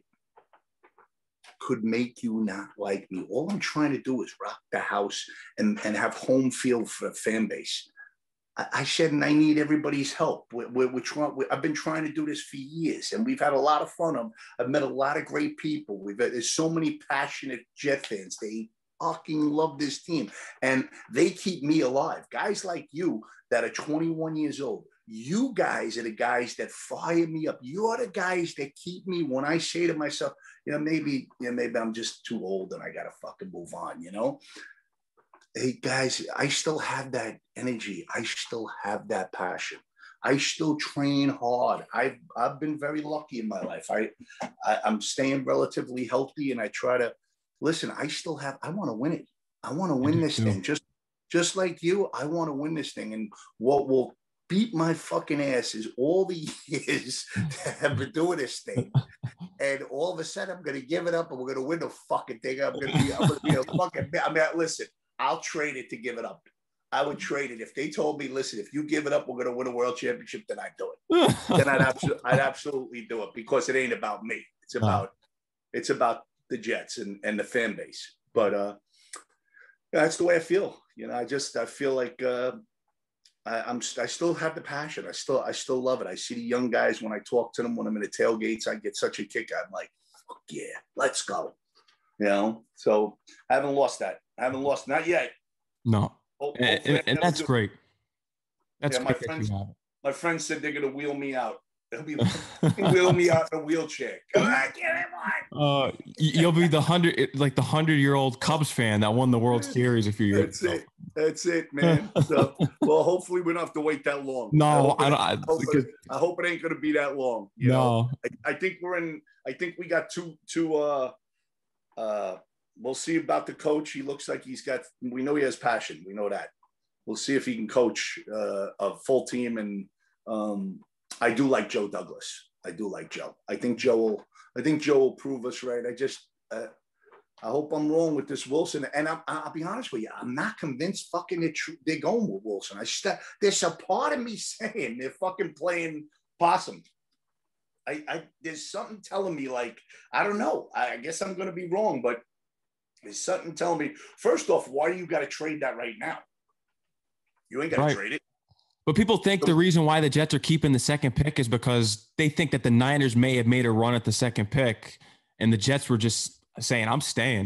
could make you not like me? All I'm trying to do is rock the house and have home field for the fan base. I said, and I need everybody's help. I've been trying to do this for years, and we've had a lot of fun. I've met a lot of great people. There's so many passionate Jet fans. They fucking love this team, and they keep me alive. Guys like you that are 21 years old. You guys are the guys that fire me up. You're the guys that keep me when I say to myself, maybe I'm just too old and I got to fucking move on, you know? Hey, guys, I still have that energy. I still have that passion. I still train hard. I've been very lucky in my life. I'm staying relatively healthy, and I try to listen. I want to win it. I want to win this thing. Just like you, I want to win this thing. And what will beat my fucking ass is all the years that I've been doing this thing. And all of a sudden, I'm going to give it up and we're going to win the fucking thing. I'm going to be a fucking, listen, I'll trade it to give it up. I would trade it. If they told me, listen, if you give it up, we're going to win a world championship, then I'd do it. Then I'd absolutely do it because it ain't about me. It's about the Jets and the fan base. But that's the way I feel. I feel like, I still have the passion. I still love it. I see the young guys when I talk to them, when I'm in the tailgates, I get such a kick. I'm like, fuck yeah, let's go. So I haven't lost that. Not yet. No. And that's great. That's great. My friends said they're going to wheel me out. They'll be wheel me out in a wheelchair. Come on, get him on. You'll be the 100-year-old Cubs fan that won the World Series a few years ago. That's it, man. So, well, hopefully we don't have to wait that long. No, I hope it ain't going to be that long. You know? I think we got two. We'll see about the coach. He looks like we know he has passion. We know that. We'll see if he can coach a full team. And I do like Joe Douglas. I do like Joe. I think Joe will prove us right. I hope I'm wrong with this Wilson. And I'll be honest with you, I'm not convinced fucking they're going with Wilson. There's a part of me saying they're fucking playing possum. There's something telling me, like, I don't know. I guess I'm going to be wrong, but there's something telling me, first off, why do you got to trade that right now? You ain't got to trade it. But people think the reason why the Jets are keeping the second pick is because they think that the Niners may have made a run at the second pick, and the Jets were just saying, I'm staying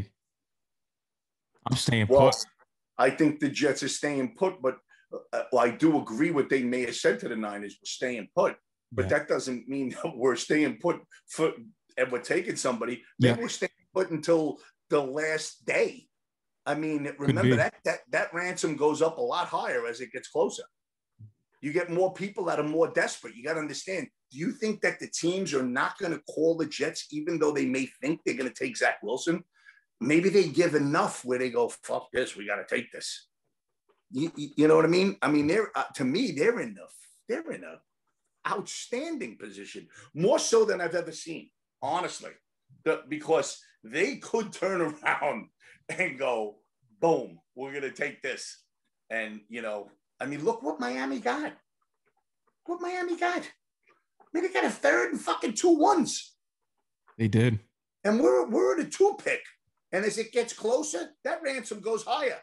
put. I think the Jets are staying put, but I do agree what they may have said to the Niners, we're staying put. But that doesn't mean that we're staying put and we're taking somebody. Maybe we're staying put until the last day. I mean, remember that ransom goes up a lot higher as it gets closer. You get more people that are more desperate. You got to understand. Do you think that the teams are not going to call the Jets, even though they may think they're going to take Zach Wilson? Maybe they give enough where they go, fuck this, we got to take this. You know what I mean? I mean, to me, they're in outstanding position, more so than I've ever seen, honestly, because they could turn around and go, boom, we're going to take this. And, I mean, look what Miami got. I mean, they got a third and fucking 2 1s. They did. And we're at a 2 pick. And as it gets closer, that ransom goes higher.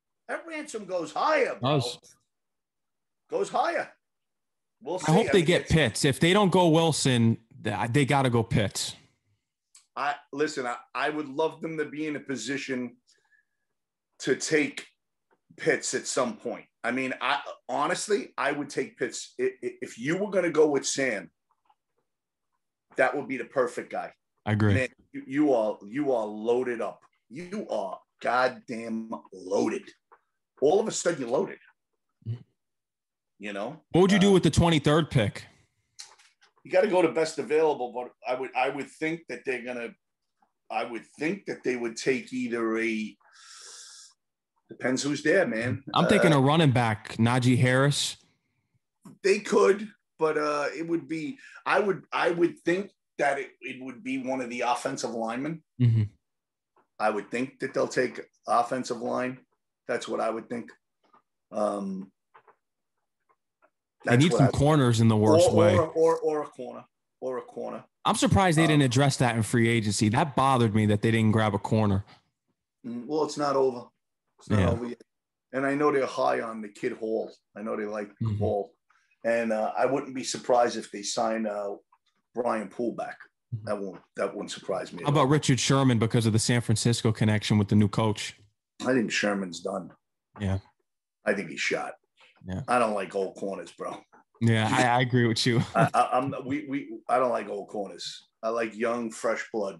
Bro. Goes higher. We'll see. I hope they get Pitts. If they don't go Wilson, they got to go Pitts. I would love them to be in a position to take Pitts at some point. I mean, honestly, I would take Pitts. If you were going to go with Sam, that would be the perfect guy. I agree. Man, you are loaded up. You are goddamn loaded. All of a sudden, you're loaded. What would you do with the 23rd pick? You got to go to best available, but I would think that they would take either a. Depends who's there, man. I'm thinking a running back, Najee Harris. They could, but it would be. I would think that it would be one of the offensive linemen. Mm-hmm. I would think that they'll take offensive line. That's what I would think. They need some corners in the worst way. Or a corner. I'm surprised they didn't address that in free agency. That bothered me that they didn't grab a corner. Well, it's not over. It's not over yet. And I know they're high on the kid Hall. I know they like Hall. And I wouldn't be surprised if they sign Brian Poole back. That won't surprise me. How about Richard Sherman because of the San Francisco connection with the new coach? I think Sherman's done. Yeah. I think he's shot. Yeah. I don't like old corners, bro. Yeah, I agree with you. I don't like old corners. I like young, fresh blood.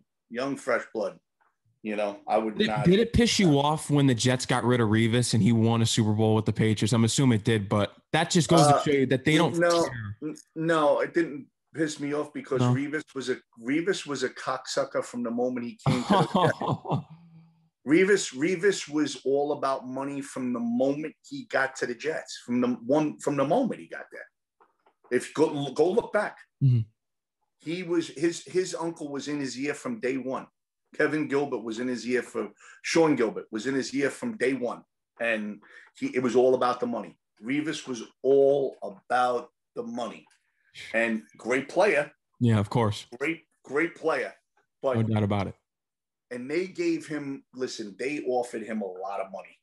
I would not. Did it piss you off when the Jets got rid of Revis and he won a Super Bowl with the Patriots? I'm assuming it did, but that just goes to show you that they don't care. No, it didn't piss me off because Revis was a cocksucker from the moment he came to the Jets. Revis was all about money from the moment he got to the Jets. From the moment he got there. If go look back, he was his uncle was in his ear from day one. Kevin Gilbert was in his ear Sean Gilbert was in his ear from day one, and it was all about the money. Revis was all about the money, and great player. Yeah, of course. Great player, but no doubt about it. And they gave him. Listen, they offered him a lot of money.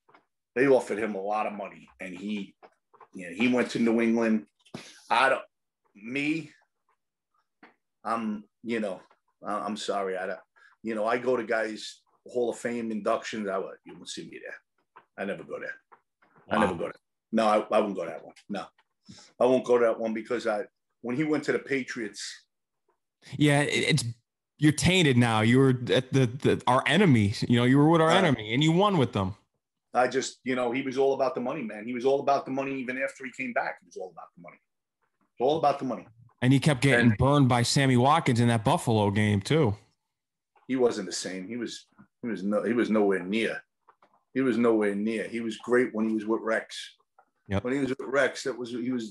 And he went to New England. I'm sorry. I go to guys Hall of Fame inductions. You won't see me there. I never go there. Wow. No, I won't go to that one. No, I won't go to that one because when he went to the Patriots. Yeah, you're tainted now. You were at our enemy. You were with our enemy, and you won with them. I just, he was all about the money, man. He was all about the money even after he came back. He was all about the money. All about the money. And he kept getting burned by Sammy Watkins in that Buffalo game too. He wasn't the same. He was nowhere near. He was nowhere near. He was great when he was with Rex. Yep. When he was with Rex, you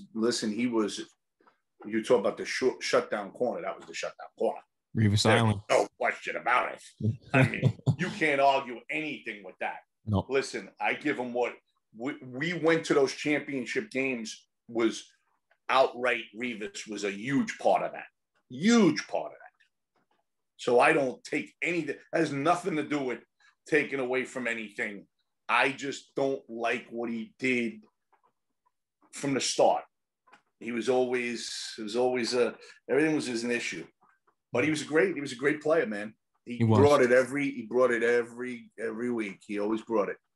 talk about the shutdown corner. That was the shutdown corner. Revis Island. No question about it. I mean, you can't argue anything with that. No. Listen, I give him what we went to those championship games was outright. Revis was a huge part of that. So I don't take anything. Has nothing to do with taking away from anything. I just don't like what he did from the start. Everything was an issue. But he was a great player, man. He brought it every week. He always brought it.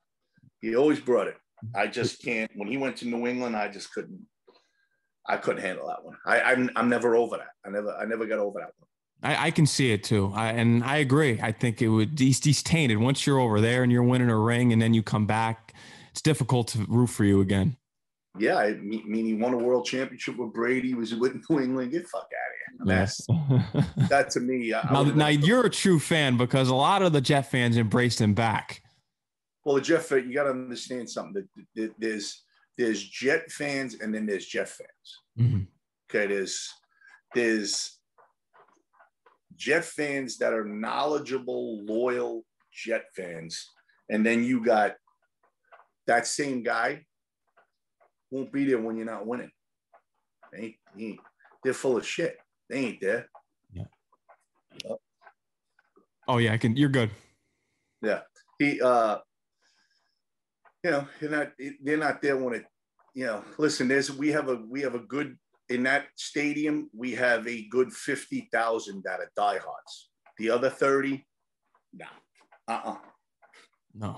I just can't. When he went to New England, I just couldn't handle that one. I'm never over that. I never got over that one. I can see it too. And I agree. I think he's tainted. Once you're over there and you're winning a ring and then you come back, it's difficult to root for you again. Yeah, I mean, he won a world championship with Brady. He was with New England. Get the fuck out of here. Yes. That to me. Now you're a true fan because a lot of the Jet fans embraced him back. Well, the Jet fan, you got to understand something. There's Jet fans and then there's Jet fans. Mm-hmm. Okay, there's Jet fans that are knowledgeable, loyal Jet fans, and then you got that same guy won't be there when you're not winning. They're full of shit. They ain't there. Yeah. Oh yeah, you're good. Yeah. They're not there when it, listen, we have a good, in that stadium, we have a good 50,000 that are diehards. The other 30, no. No.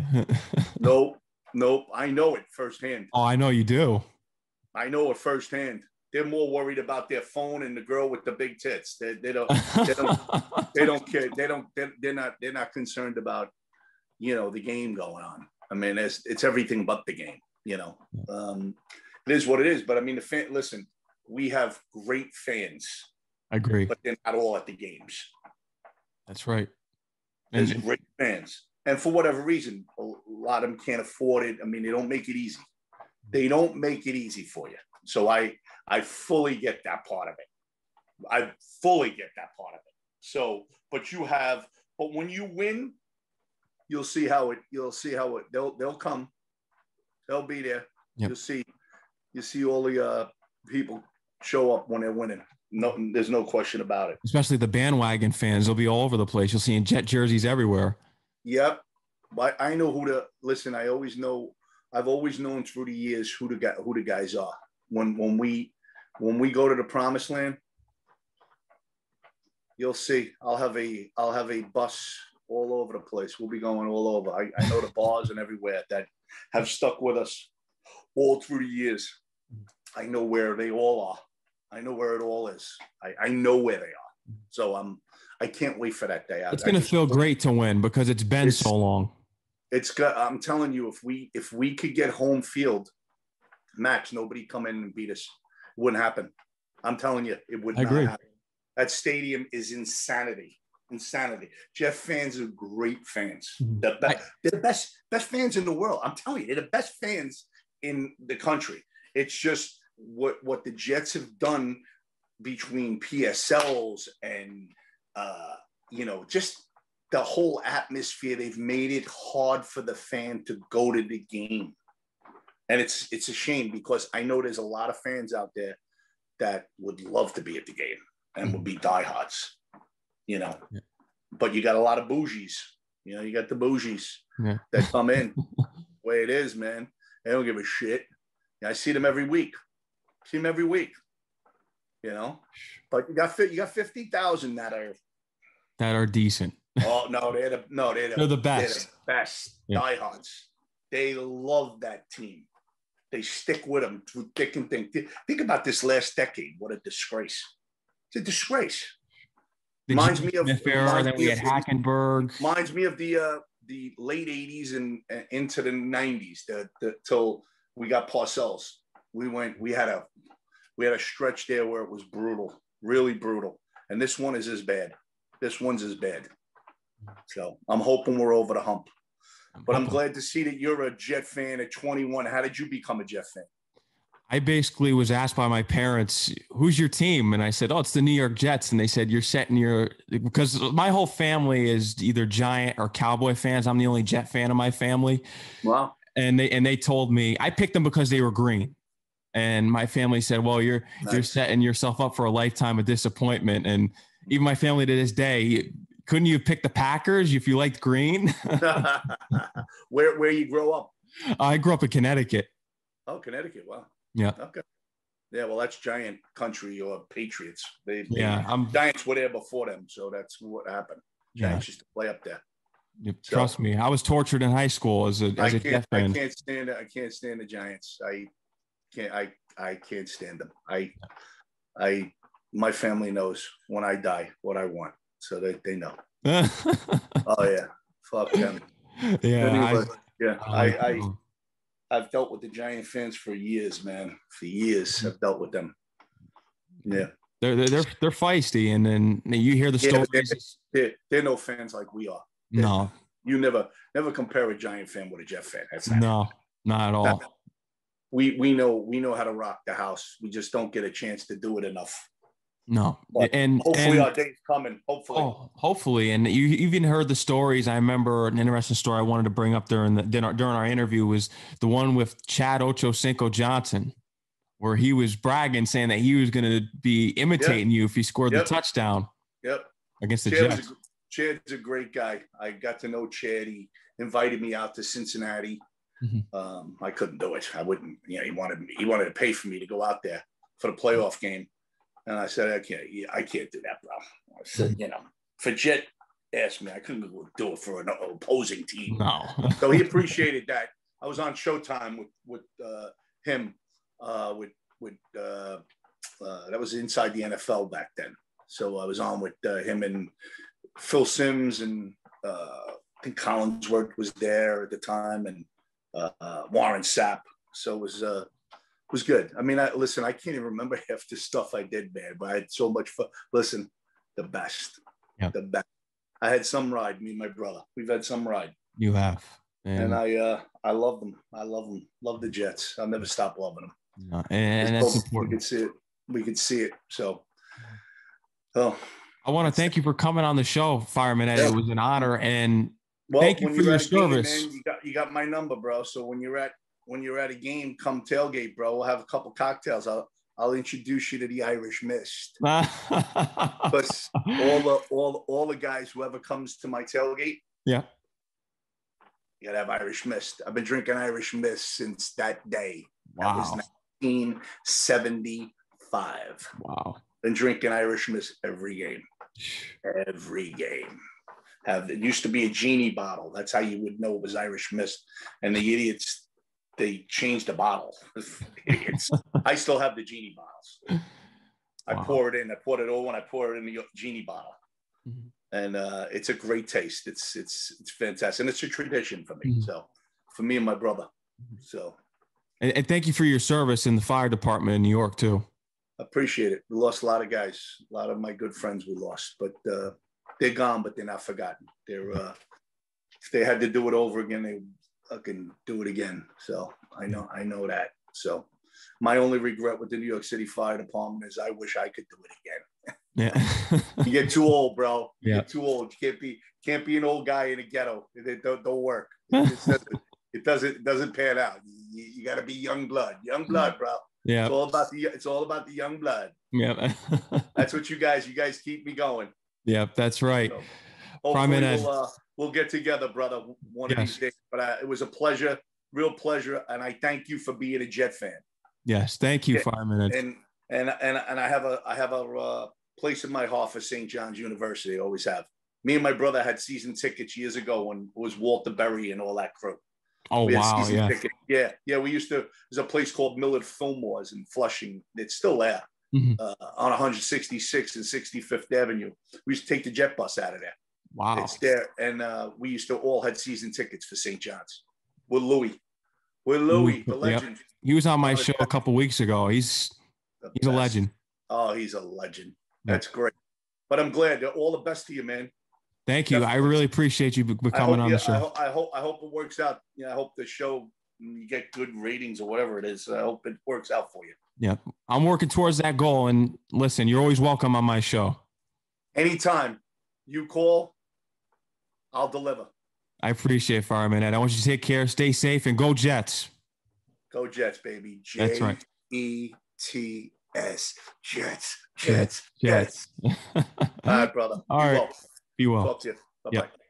Nope. I know it firsthand. Oh, I know you do. I know it firsthand. They're more worried about their phone and the girl with the big tits. They don't care. They're not concerned about, the game going on. I mean, it's everything but the game, It is what it is. But I mean, listen, we have great fans. I agree. But they're not all at the games. That's right. There's great fans. And for whatever reason, a lot of them can't afford it. I mean, they don't make it easy. They don't make it easy for you. So I fully get that part of it. So, but when you win, you'll see how it, they'll come. They'll be there. Yep. You see all the people show up when they're winning. No, there's no question about it. Especially the bandwagon fans. They'll be all over the place. You'll see in Jet jerseys everywhere. Yep. But I know listen. I've always known through the years who the guys are. When we go to the promised land, you'll see. I'll have a bus all over the place. We'll be going all over. I know the bars and everywhere that have stuck with us all through the years. I know where they all are. I know where it all is. I know where they are. So I can't wait for that day. It's going to feel great to win because it's been so long. I'm telling you, if we could get home field, Max, nobody come in and beat us. It wouldn't happen. I'm telling you, it would not happen. That stadium is insanity. Jet fans are great fans. They're the best fans in the world. I'm telling you, they're the best fans in the country. It's just what the Jets have done between PSLs and just the whole atmosphere. They've made it hard for the fan to go to the game. And it's a shame because I know there's a lot of fans out there that would love to be at the game and would be diehards, But you got a lot of bougies. You got the bougies that come in. The way it is, man. They don't give a shit. I see them every week. But you got 50,000 that are decent. Oh no, they're the best. They're the best diehards. They love that team. They stick with them through thick and thin. Think about this last decade. What a disgrace! It's a disgrace. Reminds me of then we had Hackenberg. Reminds me of the late '80s and into the '90s. Till we got Parcells. We had a stretch there where it was brutal, really brutal. And this one is as bad. This one's as bad. So I'm hoping we're over the hump. But I'm glad to see that you're a Jet fan at 21. How did you become a Jet fan? I basically was asked by my parents, who's your team? And I said, it's the New York Jets. And they said, you're setting because my whole family is either Giant or Cowboy fans. I'm the only Jet fan in my family. Wow. And they told me, I picked them because they were green. And my family said, well, you're setting yourself up for a lifetime of disappointment. And even my family to this day, couldn't you pick the Packers if you liked green? Where you grow up? I grew up in Connecticut. Oh, Connecticut. Wow. Yeah. Okay. Yeah, well, that's Giant country or Patriots. Giants were there before them, so that's what happened. Giants used to play up there. Trust me, I was tortured in high school as a Jet fan. I can't stand the Giants. I can't stand them. My family knows when I die what I want, so they know. Oh yeah, fuck them. Yeah, I've dealt with the Giant fans for years, man. For years, I've dealt with them. Yeah, they're feisty, and then you hear the stories. They're no fans like we are. No, you never compare a Giant fan with a Jet fan. That's not at all. we know how to rock the house. We just don't get a chance to do it enough. No, But hopefully our day's coming. Hopefully. Oh, hopefully. And you even heard the stories. I remember an interesting story I wanted to bring up during our interview was the one with Chad Ochocinco Johnson, where he was bragging, saying that he was going to be imitating you if he scored the touchdown. Against the Jets. Chad's a great guy. I got to know Chad. He invited me out to Cincinnati. I couldn't do it. I wouldn't. He wanted to pay for me to go out there for the playoff game. And I said, I can't do that, bro. I said, if Jet asked me, I couldn't do it for an opposing team. No. So he appreciated that. I was on Showtime with him. That was inside the NFL back then. So I was on with him and Phil Simms, and I think Collinsworth was there at the time, and Warren Sapp. So it was good. I mean, I can't even remember half the stuff I did, man, but I had so much fun. Listen, the best. The best. I had some ride, me and my brother. We've had some ride. You have. And I love them. I love them. Love the Jets. I'll never stop loving them. No, and that's important. We could see it. So, I want to thank you for coming on the show, Fireman Ed. It was an honor, and thank you for your service. Game, man, you got my number, bro. So when you're at a game, come tailgate, bro. We'll have a couple cocktails. I'll introduce you to the Irish Mist. But all the guys, whoever comes to my tailgate, you gotta have Irish Mist. I've been drinking Irish Mist since that day. Wow. That was 1975. Wow. Been drinking Irish Mist every game. Every game. It used to be a genie bottle. That's how you would know it was Irish Mist. And the idiots, they changed the bottle. Idiots. I still have the genie bottles. I pour it in. I pour it in the genie bottle. And it's a great taste. It's fantastic. And it's a tradition for me. So for me and my brother. So. And thank you for your service in the fire department in New York too. Appreciate it. We lost a lot of guys, a lot of my good friends we lost, but they're gone, but they're not forgotten. If they had to do it over again, they fucking do it again. So I know that. So my only regret with the New York City Fire Department is I wish I could do it again. Yeah. You get too old, bro. Yeah. You get too old. You can't be an old guy in a ghetto. It don't work. It doesn't pan out. You got to be young blood, bro. Yeah, it's all about the young blood. Yeah, that's what you guys keep me going. Yeah, that's right. So hopefully we'll get together, brother, one of these days. But it was a pleasure, real pleasure, and I thank you for being a Jet fan. Yes, thank you, Fireman. And I have a place in my heart for St. John's University. I always have. Me and my brother had season tickets years ago when it was Walter Berry and all that crew. Oh, wow. Yeah. Yeah. We used to, there's a place called Millard Fillmore's in Flushing. It's still there on 166 and 65th Avenue. We used to take the jet bus out of there. Wow. It's there. And we used to all had season tickets for St. John's with Louis. The legend. Yep. He was on my show a couple weeks ago. He's a legend. Oh, he's a legend. That's great. But I'm glad. All the best to you, man. Thank you. I really appreciate you coming on the show. I hope it works out. I hope the show, you get good ratings or whatever it is. I hope it works out for you. Yeah. I'm working towards that goal. And listen, you're always welcome on my show. Anytime you call, I'll deliver. I appreciate it, Fireman Ed. I want you to take care, stay safe, and go Jets. Go Jets, baby. That's right. Jets. Jets. All right, brother. All right. Be well. Talk to you. Bye-bye. Yep.